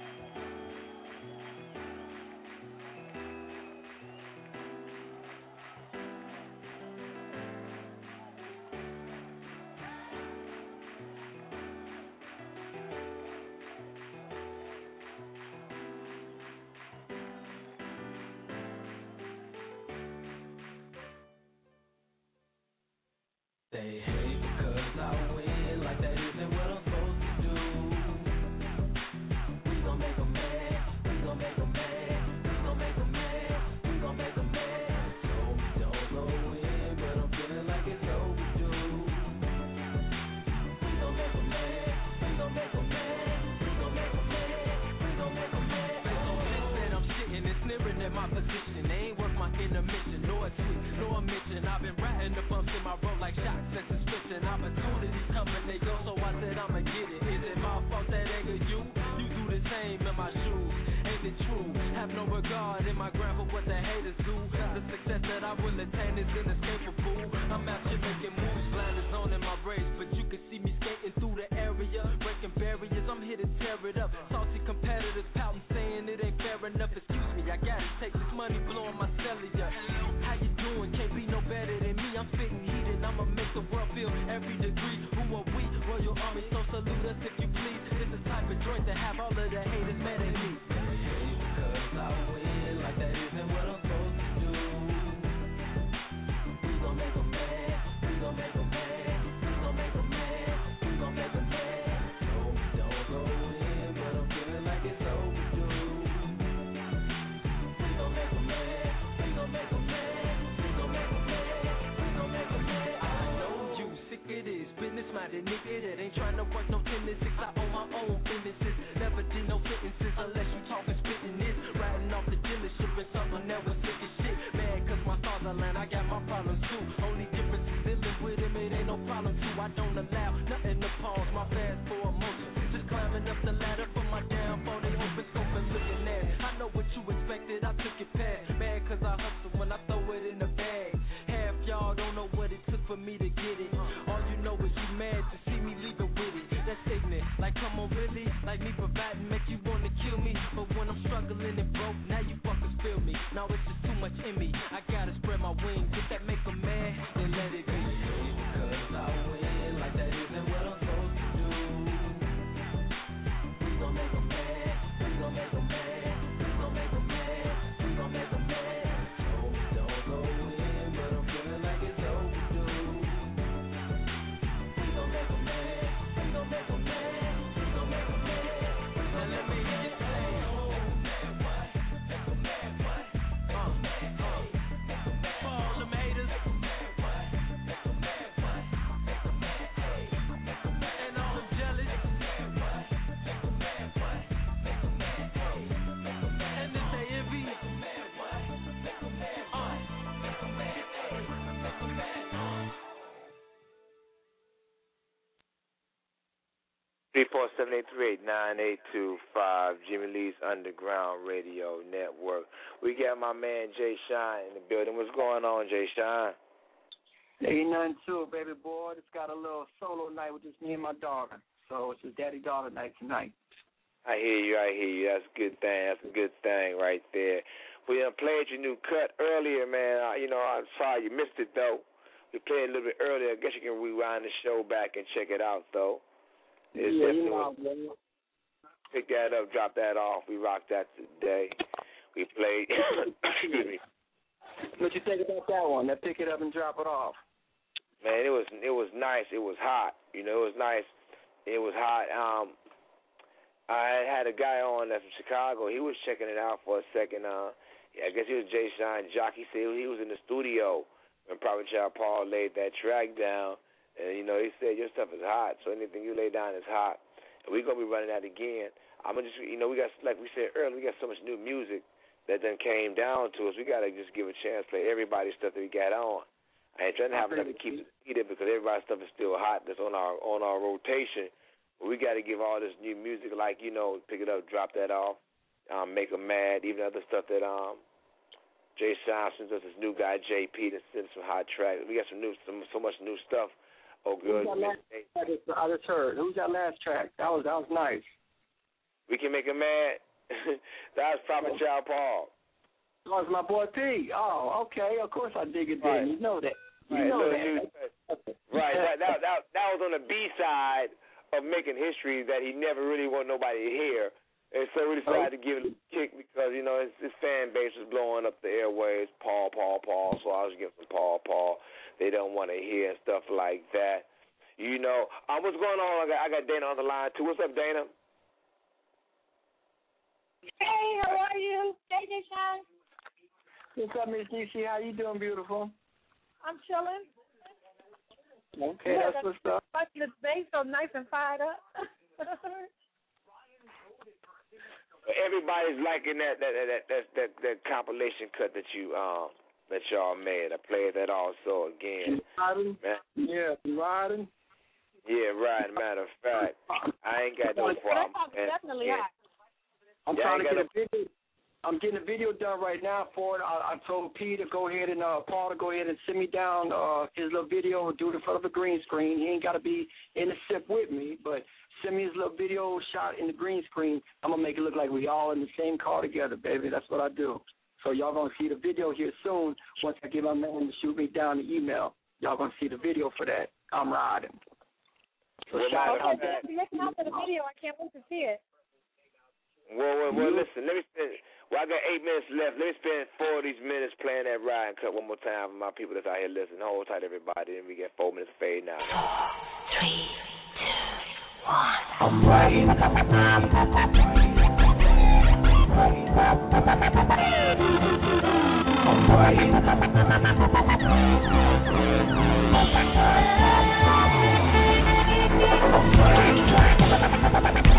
They hate because I win, like that isn't what I'm supposed to do. We gon' make 'em mad, we gon' make 'em mad, we gon' make 'em mad, we gon' make 'em mad. So don't go in, but I'm feeling like it's overdue. We gon' make 'em mad, we gon' make 'em mad, we gon' make 'em mad, we gon' make 'em mad. They so pissed that I'm shitting and sneering at my position. They ain't worth my intermission, nor a tweet, nor a mention. I've been riding the bumps in my road like shots and suspicion. Opportunities come and they go, so I said I'ma get it. Is it my fault that anger you? You do the same in my shoes. Ain't it true? Have no regard in my ground for what the haters do. The success that I will attain is inescapable. I'm out here making moves, blinders on in my race, but you can see me skating through the area, breaking barriers. I'm here to tear it up. Salty competitors pouting, saying it ain't fair enough. Excuse me, I gotta take this money, blowing my cellular. How you doing? Can't be no better than me. I'm spitting heat and I'ma make the world feel every degree. Who are we? Royal Army, so salute us if you please. It's the type of joint to have all of the haters mad at me. They hate because I win, like that isn't what I'm supposed to do. We gon' make 'em mad, we gon' make 'em mad, we gon' make 'em mad, we gon' make 'em mad. So don't go in, but I'm feeling like it's overdue. We gon' make 'em mad, we gon' make 'em mad, we gon' make 'em mad, we gon' make 'em mad. I know you sick of this business-minded nigga that ain't trying to work no ten to six. I own my own businesses, never did no sentences unless you talking spitting this. Riding off the dealership and something that was sick as shit. Mad cause my stars align, I got my problems too. Only difference is dealing with him, it ain't no problem too. I don't allow nothing to pause my fast for emotion. Just climbing up the ladder for my downfall. They open scope and looking at it. I know what you expected, I took it past. Mad cause I hustle when I throw it in the bag. Half y'all don't know what it took for me to get it. All you know is you mad to see me leaving with it. That's ignorant, like come on really? Like me providing make you wanna kill me. But when I'm struggling and broke, now you fuckers feel me. Now it's just too much in me, I gotta spread my wings. If that make 'em mad, then let it be. Because I win, like that isn't what I'm supposed to do. We gon' make 'em mad, we gon' make 'em mad, we gon' make 'em mad, we gon' make 'em mad. So don't go in, but I'm feeling like it's overdue. We gon' make 'em mad, we gon' make 'em mad, we gon' make 'em mad. Now let me hear you say, oh, mad what? Make 'em mad what? Uh, uh, for all them haters. Make 'em mad what? Make 'em mad what? Make 'em mad, hey. Make 'em mad, and all them jealous. Make 'em mad what? Make 'em mad what? Make 'em mad, hey. Make 'em mad, and if they envy. Make 'em mad what? Make 'em mad what? Make 'em mad, hey. Make 'em mad, uh. three four seven eight three eight nine eight two five, Jimmy Lee's Underground Radio Network. We got my man Jay Shine in the building. What's going on, Jay Shine? Ain't nothing to it, baby boy. Just got a little solo night with just me and my daughter. So it's a daddy-daughter night tonight. I hear you, I hear you. That's a good thing. That's a good thing right there. We uh, played your new cut earlier, man. Uh, you know, I'm sorry you missed it, though. We played a little bit earlier. I guess you can rewind the show back and check it out, though. It's yeah, you know, man. Pick that up, drop that off. We rocked that today. We played. Excuse me. What you think about that one? That pick it up and drop it off. Man, it was it was nice. It was hot. You know, it was nice. It was hot. Um, I had a guy on that's from Chicago. He was checking it out for a second. Uh, yeah, I guess he was Jay Shine Jock. He said he was in the studio when Prophet Child Paul laid that track down. And, you know, he said, your stuff is hot, so anything you lay down is hot. And we're going to be running that again. I'm going to just, you know, we got, like we said earlier, we got so much new music that then came down to us. We got to just give a chance to play everybody's stuff that we got on. I ain't trying to have enough to keep it heated because everybody's stuff is still hot that's on our on our rotation. But we got to give all this new music, like, you know, pick it up, drop that off, um, make them mad, even other stuff that um, Jay Simpson does, this new guy, J P, that sends some hot tracks. We got some new, some, so much new stuff. Oh, good. I just, I just heard. Who's that last track? That was that was nice. We can make him mad. That was Prophet Child Paul. That was my boy P. Oh, okay. Of course I dig it. Then right. You know that. You right. know that. New, right. That, that that that was on the B side of making history that he never really wanted nobody to hear, and so we decided oh. to give it a kick because you know his, his fan base was blowing up the airwaves. Paul, Paul, Paul. So I was giving some Paul, Paul. They don't want to hear stuff like that. You know, um, what's going on? I got, I got Dana on the line too. What's up, Dana? Hey, how are you? J J Shine. What's up, Miss D C? How you doing, beautiful? I'm chilling. Okay, yeah, that's what's up. Watching the bass so nice and fired up. Everybody's liking that that that that that, that compilation cut that you um that y'all made. I played that also again. Riding? Yeah, riding. Yeah, riding. Matter of fact, I ain't got no problem. Definitely yeah. hot. I'm yeah, trying to get a a video. I'm getting a video done right now for it. I, I told P to go ahead and uh, Paul to go ahead and send me down uh, his little video and do it in front of a green screen. He ain't got to be in the sip with me, but send me his little video shot in the green screen. I'm gonna make it look like we all in the same car together, baby. That's what I do. So y'all gonna see the video here soon. Once I get my man to shoot me down the email, y'all gonna see the video for that. I'm riding. So well, shout out. Okay, listen out for the video. I can't wait to see it. Well, well, well, listen, let me spend, well, I got eight minutes left. Let me spend four of these minutes playing that ride and cut one more time for my people that's out here listening. Hold tight, everybody, and we get four minutes fade now. Four, three, two, one. I'm riding. I'm riding. I'm riding.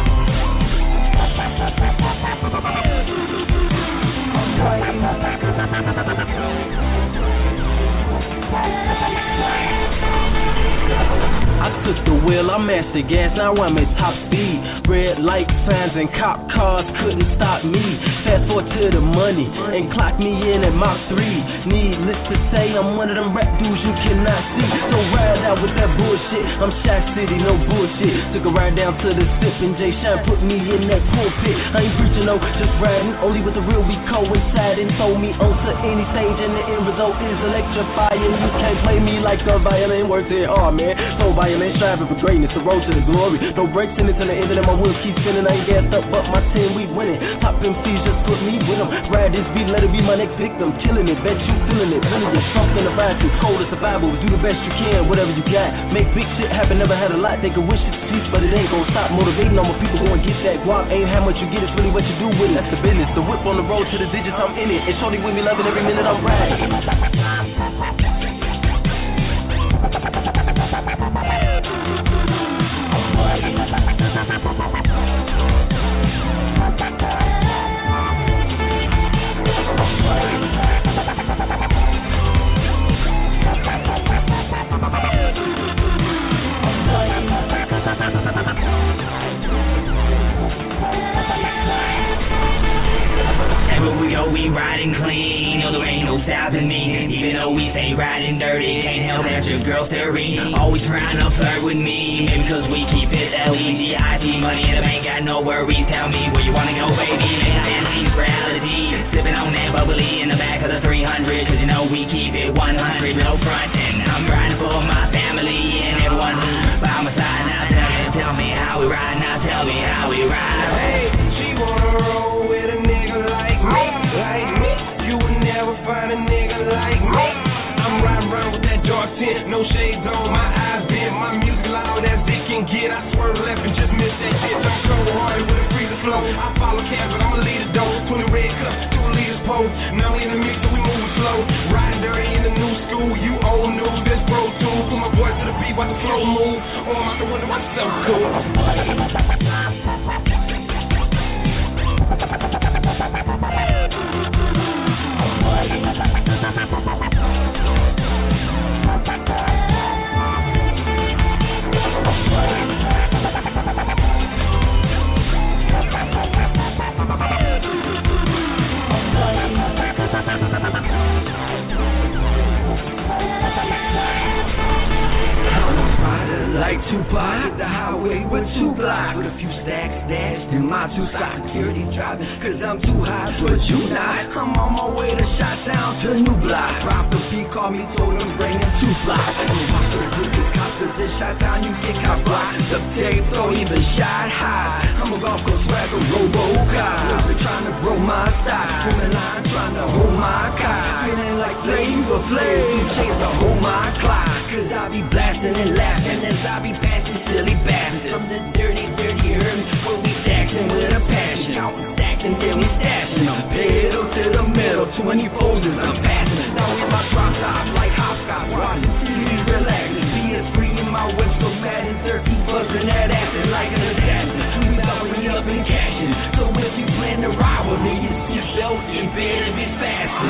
I took the wheel, I mastered gas, now I'm at top speed. Red light signs and cop cars couldn't stop me. Fast forward to the money and clock me in at Mach three. Needless to say, I'm one of them rap dudes you cannot see. So ride out with that bullshit, I'm Shaq City, no bullshit. Took a ride down to the sip and Jay Shine put me in that pulpit. I ain't preaching, no, just riding, only with the real we coinciding. Told me onto any stage and the end result is electrifying. You can't play me like a violin, worked it hard, man. So violin, striving for greatness, the road to the glory. No breaks in it till the end of my wheels keep spinning. I ain't gassed up, but my team, we winning. Top M Cs just put me with them. Ride this beat, let it be my next victim. Killing it, bet you feeling it. Really get drunk in the ride too cold as survival. Do the best you can, whatever you got. Make big shit happen, never had a lot. They can wish it to peace, but it ain't gon' stop. Motivating all my people, go and get that guap. Ain't how much you get, it's really what you do with it. That's the business. The whip on the road to the digits, I'm in it. And shorty with me, loving every minute I'm riding. Everywhere we go, we riding clean. No, there ain't no stopping me. Even though we stay riding. dirty. Can't help that your girl's dirty. Always trying to flirt with me. Maybe cause we keep it L E G I T. Money in the bank, got no worries. Tell me where you wanna go, baby. Make I leave reality. Sipping on that bubbly in the back of the three hundred. Cause you know we keep it one hundred. No frontin'. I'm riding for my family and everyone who's by my side. Now tell me, tell me how we ride. Now tell me how we ride. Hey, she wanna roll with a nigga like me, like me. You would never find a nigga like me. I'm riding around with that dark tint, no shades on, my eyes dim. My music loud as it can get. I swerve left and just miss that shit. I'm so hard with a freezer flow. I follow cats, but I'm a leader though. twenty red cups, two liters pose. Now we in the mix, so we moving slow. Riding dirty in the new school, you old new. This Pro Tool, put my voice to the beat, watch the flow move. Oh, I'm out the window, I'm so cool. Like Tupac, hit the highway with two blocks, with a few stacks stashed in my two socks. Security driving, cause I'm too high, but you not. I'm on my way to Chi-Town to New Block. Drop the P, call me, told him bring in two flocks. With the cops, cause in Chi-Town you get cop blocked. The tape, throw even shot high. I'm a golf course swagger, robo-car. Trying to grow my stock, swimming line, trying to hold my car. Feeling like flavor, flavor, chase to hold my clock. Cause I be blasting and laughing as I be passing silly bastards. From the dirty, dirty herb, where we stacking with a passion. Counting stacks and then we stashing them. Pedal to the middle, twenty folders I'm passing. Now in my drop top, like hopscotch, watching T V, relaxing. P S three in my whip, so mad and thirteen, buzzing that acid like an assassin. We doubling up and cashing. So if you plan to ride with me, you just belt in bed and be faster.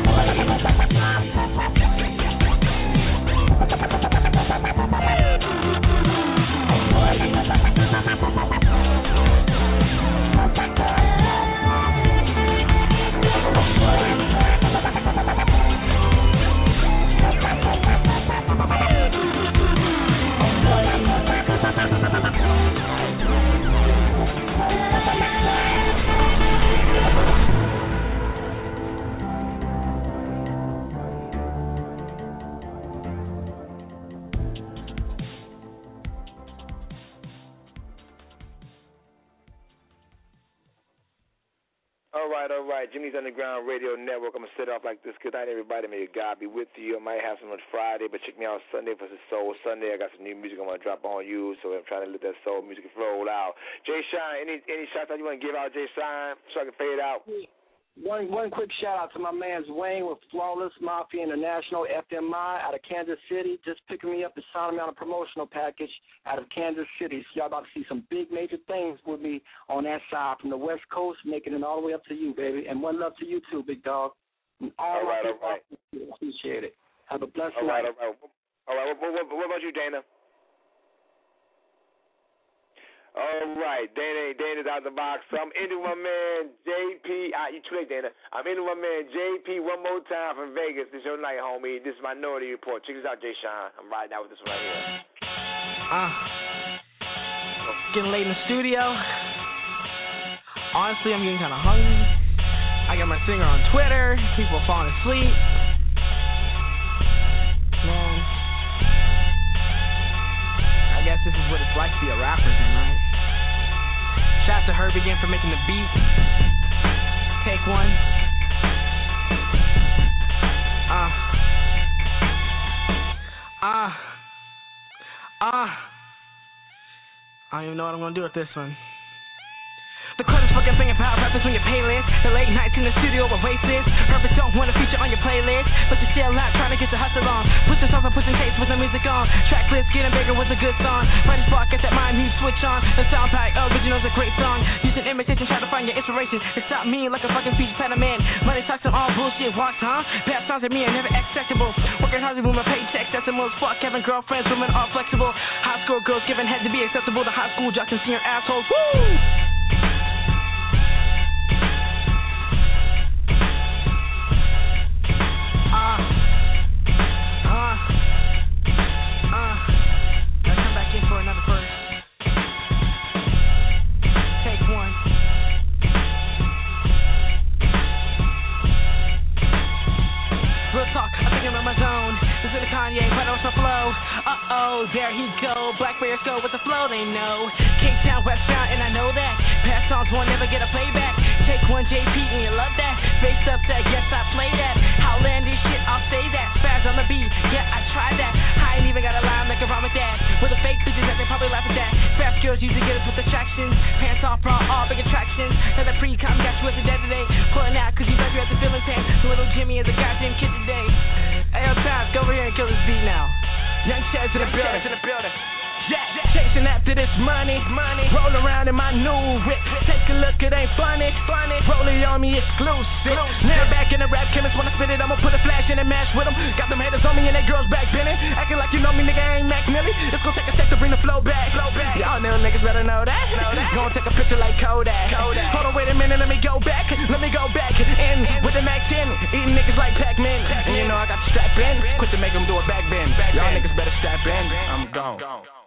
All right, all right. Jimmy's Underground Radio Network. I'm going to set off like this. Good night, everybody. May God be with you. I might have some on Friday, but check me out Sunday for the Soul Sunday. I got some new music I want to drop on you, so I'm trying to let that soul music roll out. Jay Shine, any any shots out you want to give out, Jay Shine, so I can fade out? One one quick shout out to my man's Wayne with Flawless Mafia International F M I out of Kansas City. Just picking me up and signing me on a promotional package out of Kansas City. So y'all about to see some big major things with me on that side from the West Coast, making it all the way up to you, baby. And one love to you too, big dog. And all, all right, all right. Appreciate it. Have a blessed all night. Right, all right, all right. What, what, what about you, Dana? All right, Dana, Dana's out the box. So I'm into my man J P. Uh, you too late, Dana. I'm into my man J P one more time from Vegas. This is your night, homie. This is Minority Report. Check this out, Jay Sean. I'm riding out with this one right here. Ah, uh, getting late in the studio. Honestly, I'm getting kind of hungry. I got my singer on Twitter. People are falling asleep. Man, I guess this is what it's like to be a rapper, then, right? Shout out to Herb again for making the beat. Take one. Ah. Ah. Ah. I don't even know what I'm gonna do with this one. The cleverest fucking thing about rappers on your playlist. The late nights in the studio with races. Rappers don't want to feature on your playlist, but you're still out trying to get the hustle on. Put the songs on, pushing tapes with the music on. Track list getting bigger with a good song. Right spark, get that mind mute switch on. The sound pack, original's a great song. Using imitation, try to find your inspiration. It's not me like a fucking speech pediment. Money talks on all bullshit walks, huh? Bad sounds at me are never acceptable. Working hard to move my paycheck, decimals. Fuck having girlfriends, women are flexible. High school girls giving head to be acceptable. The high school jocks and senior assholes. Woo! Ah, ah, Listen to Kanye, put on some flow. Uh-oh, there he go. Black Bears go with the flow, they know. Cape Town, West Town, and I know that. Past songs won't never get a playback. Take one J P and you love that. Face up that, yes I play that. Outlandish shit, I'll say that. Spaz on the beat, yeah I tried that. I ain't even got a line that can rhyme with that. With the fake bitches that they probably laugh at that. Fast girls usually get us with attractions. Pants off, bra, all big attractions. Now the pre-com got you at the dead today. Pulling out cause you thought you had the feeling tan. Little Jimmy is a goddamn kid today. Hey yo, Taz, go over here and kill this beat now. Young Chaz in the building. In the building. Yeah, chasing after this money, money. Roll around in my new whip. Take a look, it ain't funny, funny. Roll it on me exclusive. Now back in the rap chemist, wanna spit it, I'ma put a flash in and mash with them. Got them haters on me and they girls back bending. Acting like you know me, nigga, I ain't Mac Millie. It's gonna take a sec to bring the flow back. Flow back. Y'all little niggas better know that. Know that. Gonna take a picture like Kodak. Kodak. Hold on, wait a minute, let me go back. Let me go back in with the Mac ten. Eating niggas like Pac-Man. And you know I got the strap in. Quick to make them do a back bend. Y'all niggas better strap in. I'm gone.